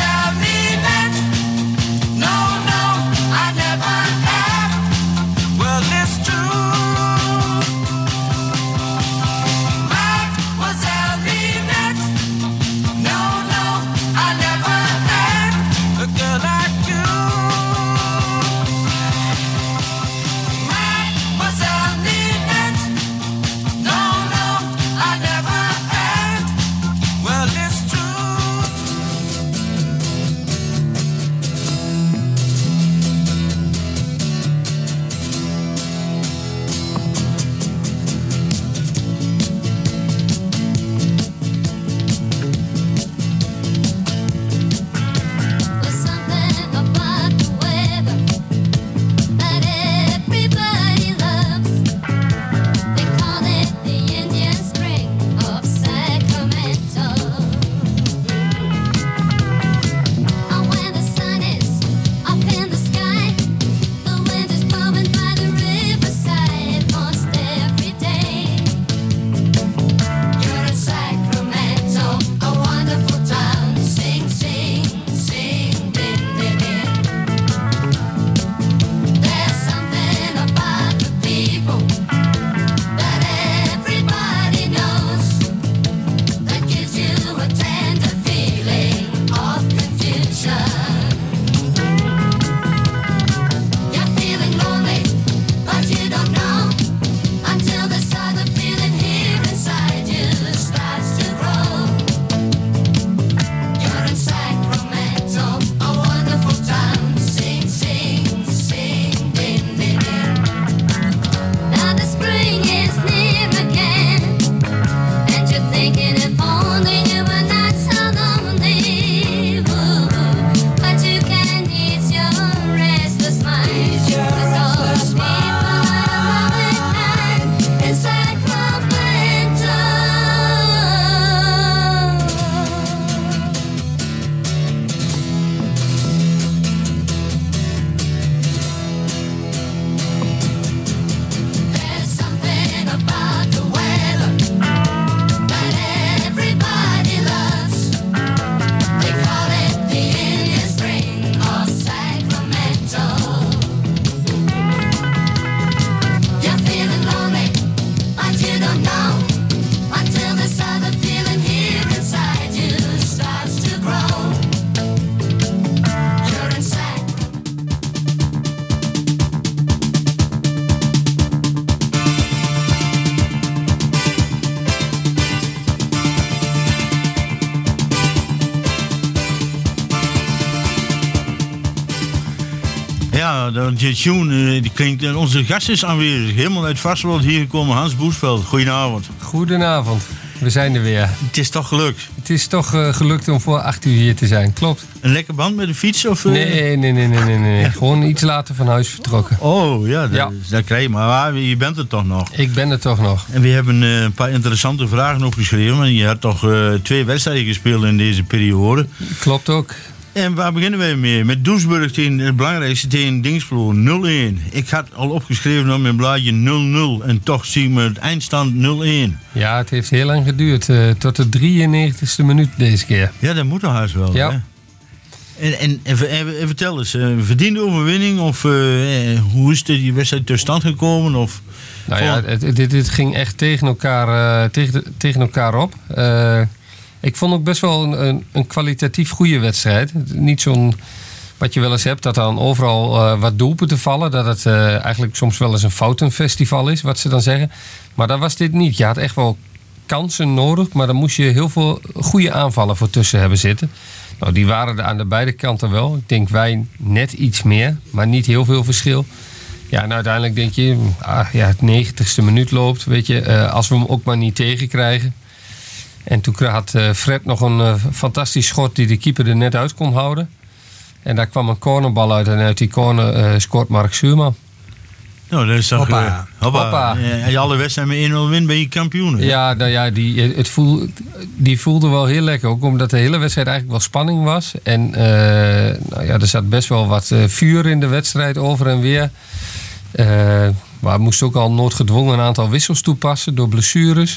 Ja, dat je tune, eh, die klinkt. En onze gast is aanwezig. Helemaal uit Varsveld hier gekomen. Hans Boesveld. Goedenavond. Goedenavond, we zijn er weer. Het is toch gelukt? Het is toch uh, gelukt om voor acht uur hier te zijn, klopt. Een lekker band met de fiets? Of, uh... Nee, nee, nee, nee, nee, nee. Gewoon iets later van huis vertrokken. Oh, ja, dat, Ja. dat krijg je. Maar je bent er toch nog. Ik ben er toch nog. En we hebben uh, een paar interessante vragen opgeschreven. Want je hebt toch uh, twee wedstrijden gespeeld in deze periode. Klopt ook. En waar beginnen wij mee? Met Doesburg tegen het belangrijkste tegen Dingsbro nul-een. Ik had al opgeschreven op mijn blaadje nul-nul. En toch zien we het eindstand nul-een. Ja, het heeft heel lang geduurd. Uh, tot de drieënnegentigste minuut deze keer. Ja, dat moet toch haast wel. Ja. Hè? En, en, en, en, en vertel eens, uh, verdiende overwinning? Of uh, eh, hoe is die wedstrijd tot stand gekomen? Of, Nou ja, het, dit, dit ging echt tegen elkaar, uh, tegen, tegen elkaar op. Uh, ik vond ook best wel een, een, een kwalitatief goede wedstrijd. Niet zo'n, wat je wel eens hebt, dat dan overal uh, wat doelpunten vallen. Dat het uh, eigenlijk soms wel eens een foutenfestival is, wat ze dan zeggen. Maar dat was dit niet. Je had echt wel kansen nodig, maar dan moest je heel veel goede aanvallen voor tussen hebben zitten. Nou, die waren er aan de beide kanten wel. Ik denk wij net iets meer, maar niet heel veel verschil. Ja, en uiteindelijk denk je, ah, ja, het negentigste minuut loopt, weet je, uh, als we hem ook maar niet tegenkrijgen. En toen had uh, Fred nog een uh, fantastisch schot die de keeper er net uit kon houden. En daar kwam een cornerbal uit en uit die corner uh, scoort Mark Schuurman. Nou, dat is toch... Hoppa. Uh, hoppa. Hoppa. Uh, als je alle wedstrijden met één-nul wint, ben je kampioen. Hè? Ja, nou ja, die, het voel, die voelde wel heel lekker. Ook omdat de hele wedstrijd eigenlijk wel spanning was. En uh, nou ja, er zat best wel wat uh, vuur in de wedstrijd over en weer. Uh, maar we moesten ook al noodgedwongen een aantal wissels toepassen door blessures.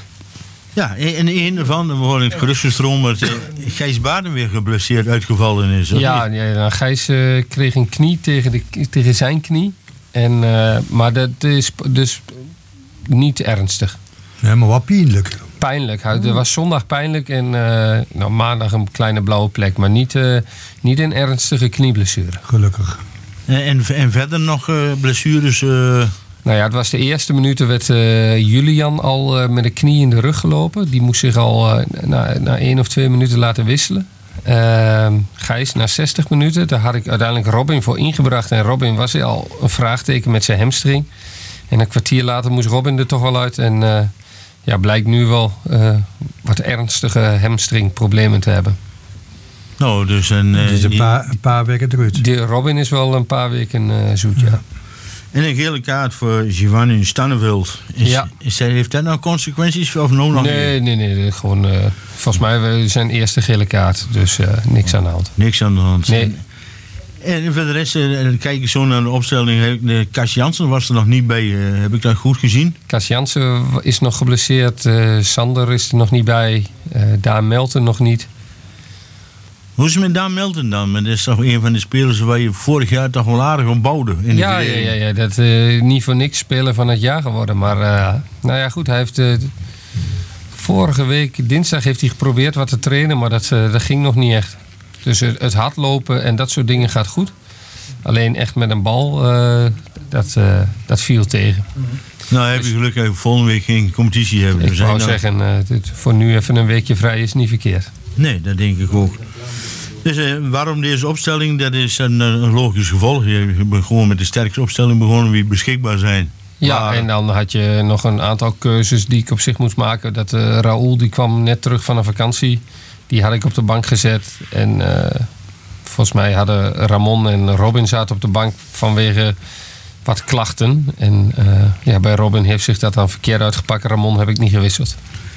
Ja, en een daarvan, we horen het gerustgestroomd dat uh, Gijs Baden weer geblesseerd uitgevallen is. of Ja, niet? ja nou, Gijs uh, kreeg een knie tegen, de, tegen zijn knie. En, uh, maar dat is dus niet ernstig. Ja, maar wat pijnlijk. Pijnlijk. Het was zondag pijnlijk en uh, nou, maandag een kleine blauwe plek. Maar niet, uh, niet een ernstige knieblessure. Gelukkig. En, en, en verder nog uh, blessures? Uh... Nou ja, het was de eerste minuten werd uh, Julian al uh, met een knie in de rug gelopen. Die moest zich al uh, na, na één of twee minuten laten wisselen. Uh, Gijs na zestig minuten. Daar had ik uiteindelijk Robin voor ingebracht. En Robin was al een vraagteken met zijn hamstring. En een kwartier later moest Robin er toch wel uit. En uh, ja, blijkt nu wel uh, wat ernstige hamstringproblemen te hebben. Nou, dus een... Uh, Dus een die- paar, een paar weken eruit. De Robin is wel een paar weken uh, zoet, ja. En een gele kaart voor Giovanni Stanneveld. Is, Ja. is, heeft dat nou consequenties of nou nog Nee, niet? nee, nee. Gewoon, uh, volgens mij we zijn eerste gele kaart. Dus uh, niks aan de hand. Niks aan de hand. Nee. En voor de rest, uh, dan kijk ik zo naar de opstelling. Heb ik- De Cas Jansen was er nog niet bij. Uh, heb ik dat goed gezien? Cas Jansen is nog geblesseerd. Uh, Sander is er nog niet bij. Uh, Daan Melten nog niet. Hoe is het met Daan Melton dan? Dat is toch een van de spelers waar je vorig jaar toch wel aardig op bouwde. In de Ja, ja, verdediging. ja, ja, dat uh, niet voor niks speler van het jaar geworden. Maar uh, nou ja, goed. Hij heeft uh, vorige week, dinsdag, heeft hij geprobeerd wat te trainen. Maar dat, uh, dat ging nog niet echt. Dus het, het hardlopen en dat soort dingen gaat goed. Alleen echt met een bal, uh, dat, uh, dat viel tegen. Nou, heb je geluk dat we volgende week geen competitie hebben. Ik We zijn wou nou- zeggen, uh, dit, voor nu even een weekje vrij is niet verkeerd. Nee, dat denk ik ook. Dus eh, waarom deze opstelling? Dat is een, een logisch gevolg. Je bent gewoon met de sterkste opstelling begonnen wie beschikbaar zijn. Ja, Maar- en dan had je nog een aantal keuzes die ik op zich moest maken. Dat uh, Raoul, die kwam net terug van een vakantie. Die had ik op de bank gezet. En uh, volgens mij hadden Ramon en Robin zaten op de bank vanwege wat klachten. En uh, ja, bij Robin heeft zich dat dan verkeerd uitgepakt. Ramon heb ik niet gewisseld.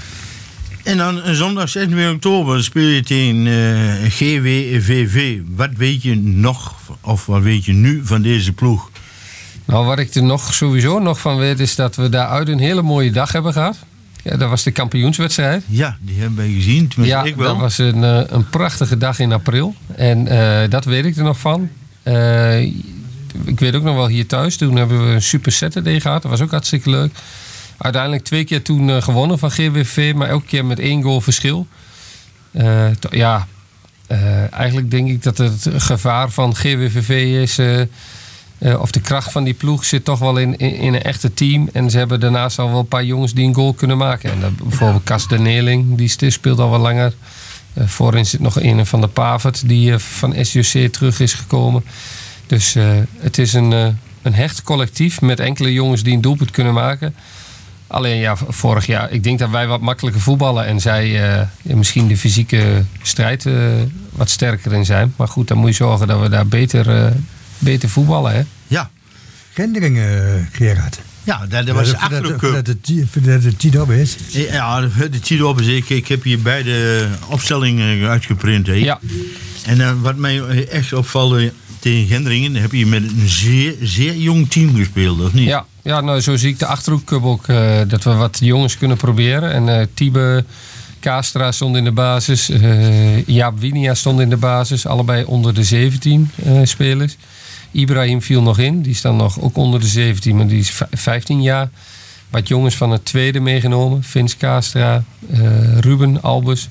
En dan eh, zondag zestien oktober speel je tegen eh, G W V V. Wat weet je nog, of wat weet je nu van deze ploeg? Nou, wat ik er nog sowieso nog van weet is dat we daaruit een hele mooie dag hebben gehad. Ja, dat was de kampioenswedstrijd. Ja, die hebben wij gezien. Tenminste, Ja, ik wel. dat was een, uh, een prachtige dag in april. En uh, dat weet ik er nog van. Uh, ik weet ook nog wel hier thuis. Toen hebben we een Super Saturday gehad. Dat was ook hartstikke leuk. Uiteindelijk twee keer toen uh, gewonnen van G W V. Maar elke keer met één goal verschil. Uh, to- ja, uh, eigenlijk denk ik dat het gevaar van G W V V is... Uh, Uh, of de kracht van die ploeg zit toch wel in, in, in een echte team. En ze hebben daarnaast al wel een paar jongens die een goal kunnen maken. En dat, bijvoorbeeld Cas de Neeling, die st- speelt al wat langer. Uh, voorin zit nog een van de Pavert, die uh, van S J C terug is gekomen. Dus uh, het is een, uh, een hecht collectief met enkele jongens die een doelpunt kunnen maken. Alleen ja, vorig jaar, ik denk dat wij wat makkelijker voetballen en zij uh, misschien de fysieke strijd uh, wat sterker in zijn. Maar goed, dan moet je zorgen dat we daar beter, uh, beter voetballen. Hè? Ja. Gendringen, Gerard. Ja, dat, dat was Achterhoek. Dat het Tidop is. Ja, de Tidop is. Ik, ik heb hier beide opstellingen uitgeprint. Hè. Ja. En uh, wat mij echt opvalt tegen Gendringen, heb je met een zeer, zeer jong team gespeeld, of niet? Ja, ja nou, zo zie ik de Achterhoek Cup ook. Uh, dat we wat jongens kunnen proberen. En uh, Tiebe, Kaastra stond in de basis. Uh, Jaap Winia stond in de basis. Allebei onder de zeventien uh, spelers. Ibrahim viel nog in. Die staan nog ook onder de zeventien, maar die is vijftien jaar. Wat jongens van het tweede meegenomen. Vins Kaastra, uh, Ruben, Albers.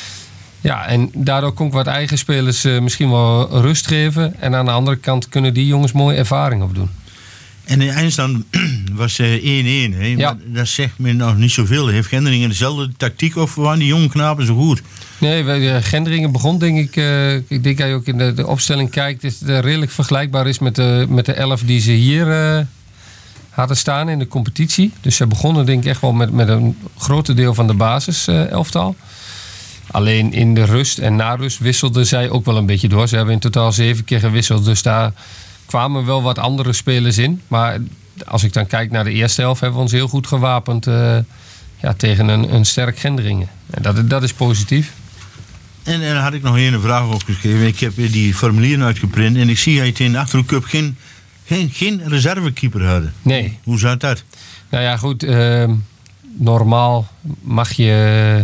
Ja, en daardoor kon ik wat eigen spelers uh, misschien wel rust geven. En aan de andere kant kunnen die jongens mooie ervaring opdoen. En de eindstand was één-één. Uh, ja. Dat zegt me nog niet zoveel. Heeft Gendringen dezelfde tactiek of waren die jonge knapen zo goed? Nee, uh, Gendringen begon denk ik... Uh, ik denk dat je ook in de, de opstelling kijkt... dat het uh, redelijk vergelijkbaar is met de, met de elf die ze hier uh, hadden staan in de competitie. Dus ze begonnen denk ik echt wel met, met een groot deel van de basis uh, elftal. Alleen in de rust en na rust wisselden zij ook wel een beetje door. Ze hebben in totaal zeven keer gewisseld. Dus daar kwamen wel wat andere spelers in. Maar als ik dan kijk naar de eerste helft... hebben we ons heel goed gewapend uh, ja, tegen een, een sterk Gendringen. En dat, dat is positief. En, en dan had ik nog één vraag opgeschreven. Ik heb die formulieren uitgeprint. En ik zie dat je in de Achterhoek Cup geen, geen, geen reservekeeper hadden. Nee. Hoe zat dat? Nou ja, goed. Uh, normaal mag je...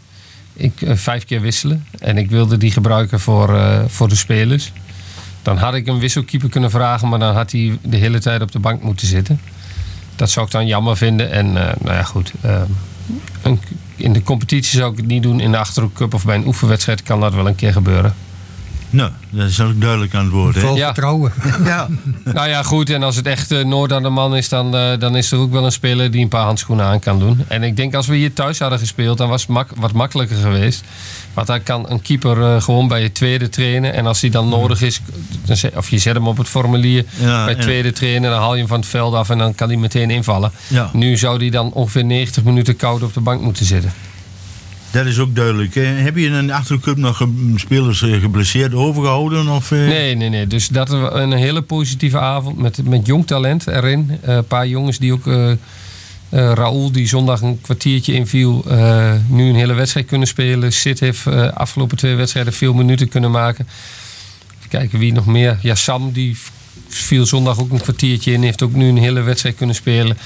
Ik, uh, vijf keer wisselen. En ik wilde die gebruiken voor, uh, voor de spelers. Dan had ik een wisselkeeper kunnen vragen, maar dan had hij de hele tijd op de bank moeten zitten. Dat zou ik dan jammer vinden. En uh, nou ja, goed. Uh, een, in de competitie zou ik het niet doen. In de Achterhoek Cup of bij een oefenwedstrijd kan dat wel een keer gebeuren. Nou, dat is ook duidelijk aan het woord. Hè? Vol ja. vertrouwen. Ja. Nou ja, goed. En als het echt uh, Noord aan de man is, dan, uh, dan is er ook wel een speler die een paar handschoenen aan kan doen. En ik denk als we hier thuis hadden gespeeld, dan was het mak- wat makkelijker geweest. Want dan kan een keeper uh, gewoon bij je tweede trainen. En als die dan nodig is, dan zet, of je zet hem op het formulier Ja, bij en... tweede trainen, dan haal je hem van het veld af en dan kan hij meteen invallen. Ja. Nu zou hij dan ongeveer negentig minuten koud op de bank moeten zitten. Dat is ook duidelijk. Hè? Heb je in de Achterhoek Cup nog ge- spelers uh, geblesseerd overgehouden? Of, uh... Nee, nee, nee. Dus dat was een hele positieve avond met, met jong talent erin. Een uh, paar jongens die ook... Uh, uh, Raoul, die zondag een kwartiertje inviel, uh, nu een hele wedstrijd kunnen spelen. Sid heeft uh, afgelopen twee wedstrijden veel minuten kunnen maken. Even kijken wie nog meer. Ja, Sam, die viel zondag ook een kwartiertje in. Heeft ook nu een hele wedstrijd kunnen spelen.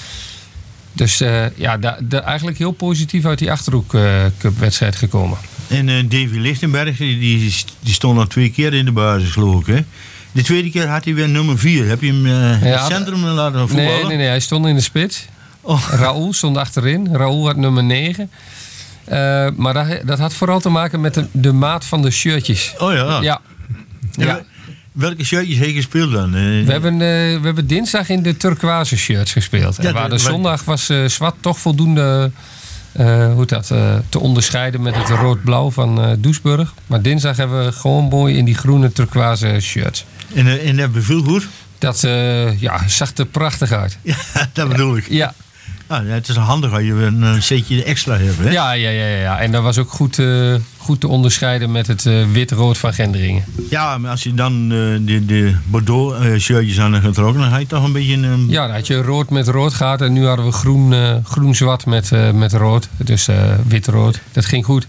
Dus uh, ja, da, da, eigenlijk heel positief uit die Achterhoek uh, Cup wedstrijd gekomen. En uh, Davy Lichtenberg, die, die stond al twee keer in de basis, geloof ik. Hè? De tweede keer had hij weer nummer vier. Heb je hem uh, in ja, het centrum laten voetballen? Nee, nee, nee, hij stond in de spits. Oh. Raoul stond achterin. Raoul had nummer negen. Uh, maar dat, dat had vooral te maken met de, de maat van de shirtjes. Oh ja. Ja. ja. ja. Welke shirtjes heb je gespeeld dan? Uh, we, hebben, uh, we hebben dinsdag in de turquoise shirts gespeeld. Ja, en waar de, de zondag was uh, zwart toch voldoende uh, hoe dat, uh, te onderscheiden met het rood-blauw van uh, Doesburg. Maar dinsdag hebben we gewoon mooi in die groene turquoise shirts. En, uh, en dat beviel goed? Dat uh, ja, zag er prachtig uit. Ja, dat bedoel ik. Ja. Ah, ja, het is handig als je een, een setje extra hebt. Hè? Ja, ja, ja, ja. En dat was ook goed, uh, goed te onderscheiden met het uh, wit-rood van Gendringen. Ja, maar als je dan uh, de, de Bordeaux-shirtjes aan hebt getrokken, dan had je toch een beetje... Um... Ja, dan had je rood met rood gehad. En nu hadden we groen, uh, groen-zwart met, uh, met rood. Dus uh, wit-rood. Dat ging goed.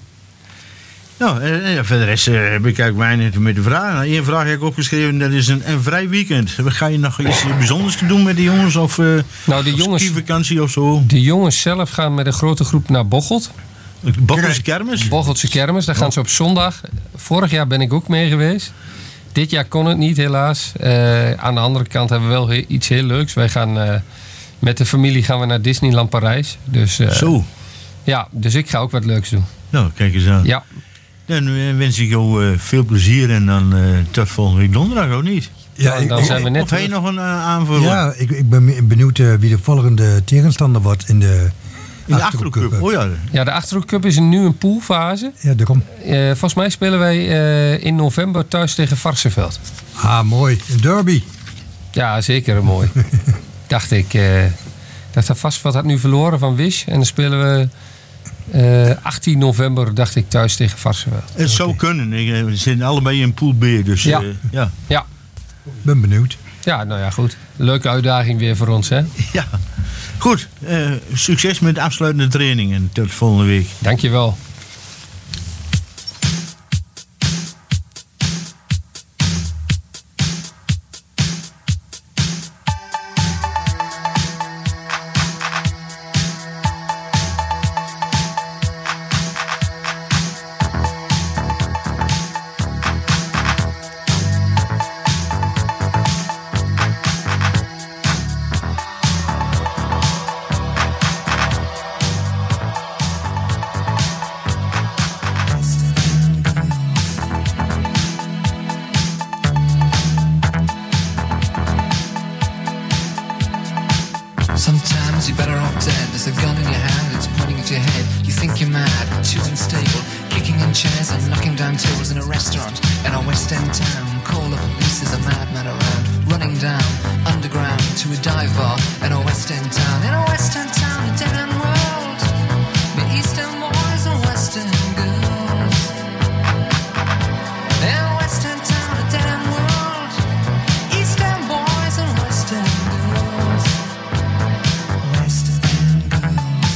Nou, en, en verder is, uh, heb ik eigenlijk weinig met de vragen. Nou, Eén vraag heb ik opgeschreven, dat is een, een vrij weekend. Ga je nog iets bijzonders te doen met de jongens? Of, uh, nou, de of jongens, skivakantie of zo? De jongens zelf gaan met een grote groep naar Bocholt. Bocholdse kermis? Bocholdse kermis, daar gaan oh. ze op zondag. Vorig jaar ben ik ook mee geweest. Dit jaar kon het niet, helaas. Uh, aan de andere kant hebben we wel he- iets heel leuks. Wij gaan uh, met de familie gaan we naar Disneyland Parijs. Dus, uh, zo? Ja, dus ik ga ook wat leuks doen. Nou, kijk eens aan. Ja. Dan wens ik jou uh, veel plezier en dan uh, tot volgende week donderdag, ook niet? Ja, dan ik, zijn we net of heb je nog een uh, aanvulling? Ja, ik, ik ben benieuwd uh, wie de volgende tegenstander wordt in de, in In de Achterhoek Achterhoek Cup. Cup. Oh ja. Ja, de Achterhoek Cup is nu een poolfase. Ja, daarom. Uh, volgens mij spelen wij uh, in november thuis tegen Varsenveld. Ah, mooi. Een derby. Ja, zeker mooi. Dacht ik. Uh, dacht dat Varsenveld had nu verloren van Wisch. En dan spelen we uh, achttien november, dacht ik, thuis tegen Varsenveld. Het zou Oké. kunnen. We zitten allebei in pool B. Dus Ja. uh, ja. Ja. Ben benieuwd. Ja, nou ja, goed. Leuke uitdaging weer voor ons, hè? ja. Goed. Uh, succes met de afsluitende training. En tot volgende week. Dankjewel. Sometimes you're better off dead. There's a gun in your hand, it's pointing at your head. You think you're mad, too unstable. Kicking in chairs and knocking down tables in a restaurant in a West End town. Call the police, there's a madman around. Running down, underground, to a dive bar in a West End town. In a West End town, a dead end world. The Eastern boys and West End girls. In a West End town, a dead end world. Eastern boys and West End girls. West End girls.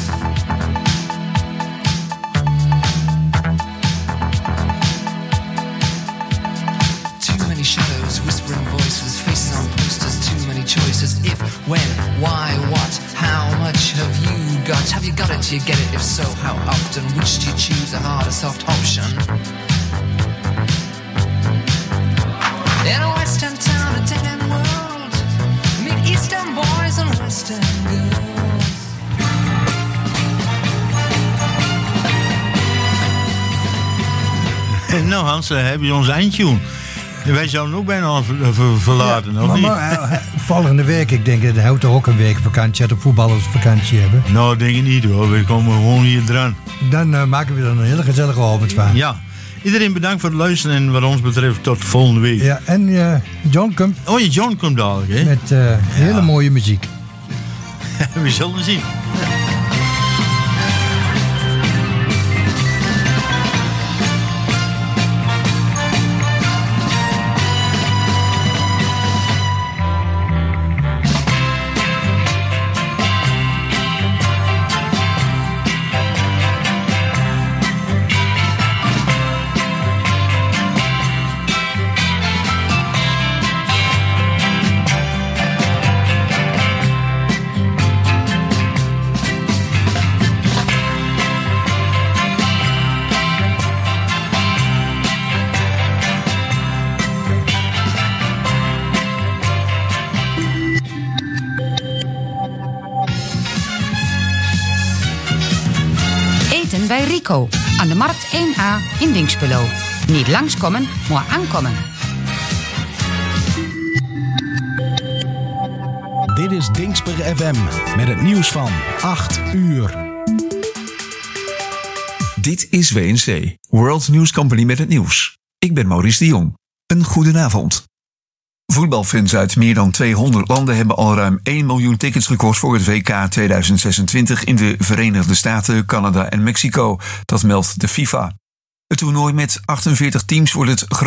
Too many shadows, whispering voices, faces on posters, too many choices. If, when, why, what, how much have you got? Have you got it? Do you get it? If so, how often? Which do you choose, a hard or soft option? In a West End town, a dead end world. Meet Eastern boys and West End girls. Nou Hans, uh, heb je onze eindtune. Wij zouden ook bijna ver, ver, verlaten, Ja, of maar, niet? maar, uh, volgende week, ik denk, dat houdt toch ook een week vakantie, dat de voetballers vakantie hebben. Nou, denk ik niet hoor. We komen gewoon hier dran. Dan uh, maken we er een hele gezellige avond van. Ja. Iedereen bedankt voor het luisteren en wat ons betreft tot volgende week. Ja, en uh, John komt. Oh, je John komt dadelijk, hè? Met uh, hele ja. mooie muziek. We zullen zien. Bij Rico aan de Markt één A in Dinxperlo. Niet langskomen, maar aankomen. Dit is Dinxper F M met het nieuws van acht uur. Dit is W N C, World News Company met het nieuws. Ik ben Maurice de Jong. Een goedenavond. Voetbalfans uit meer dan tweehonderd landen hebben al ruim één miljoen tickets gekocht voor het W K tweeduizend zesentwintig in de Verenigde Staten, Canada en Mexico. Dat meldt de FIFA. Het toernooi met achtenveertig teams wordt het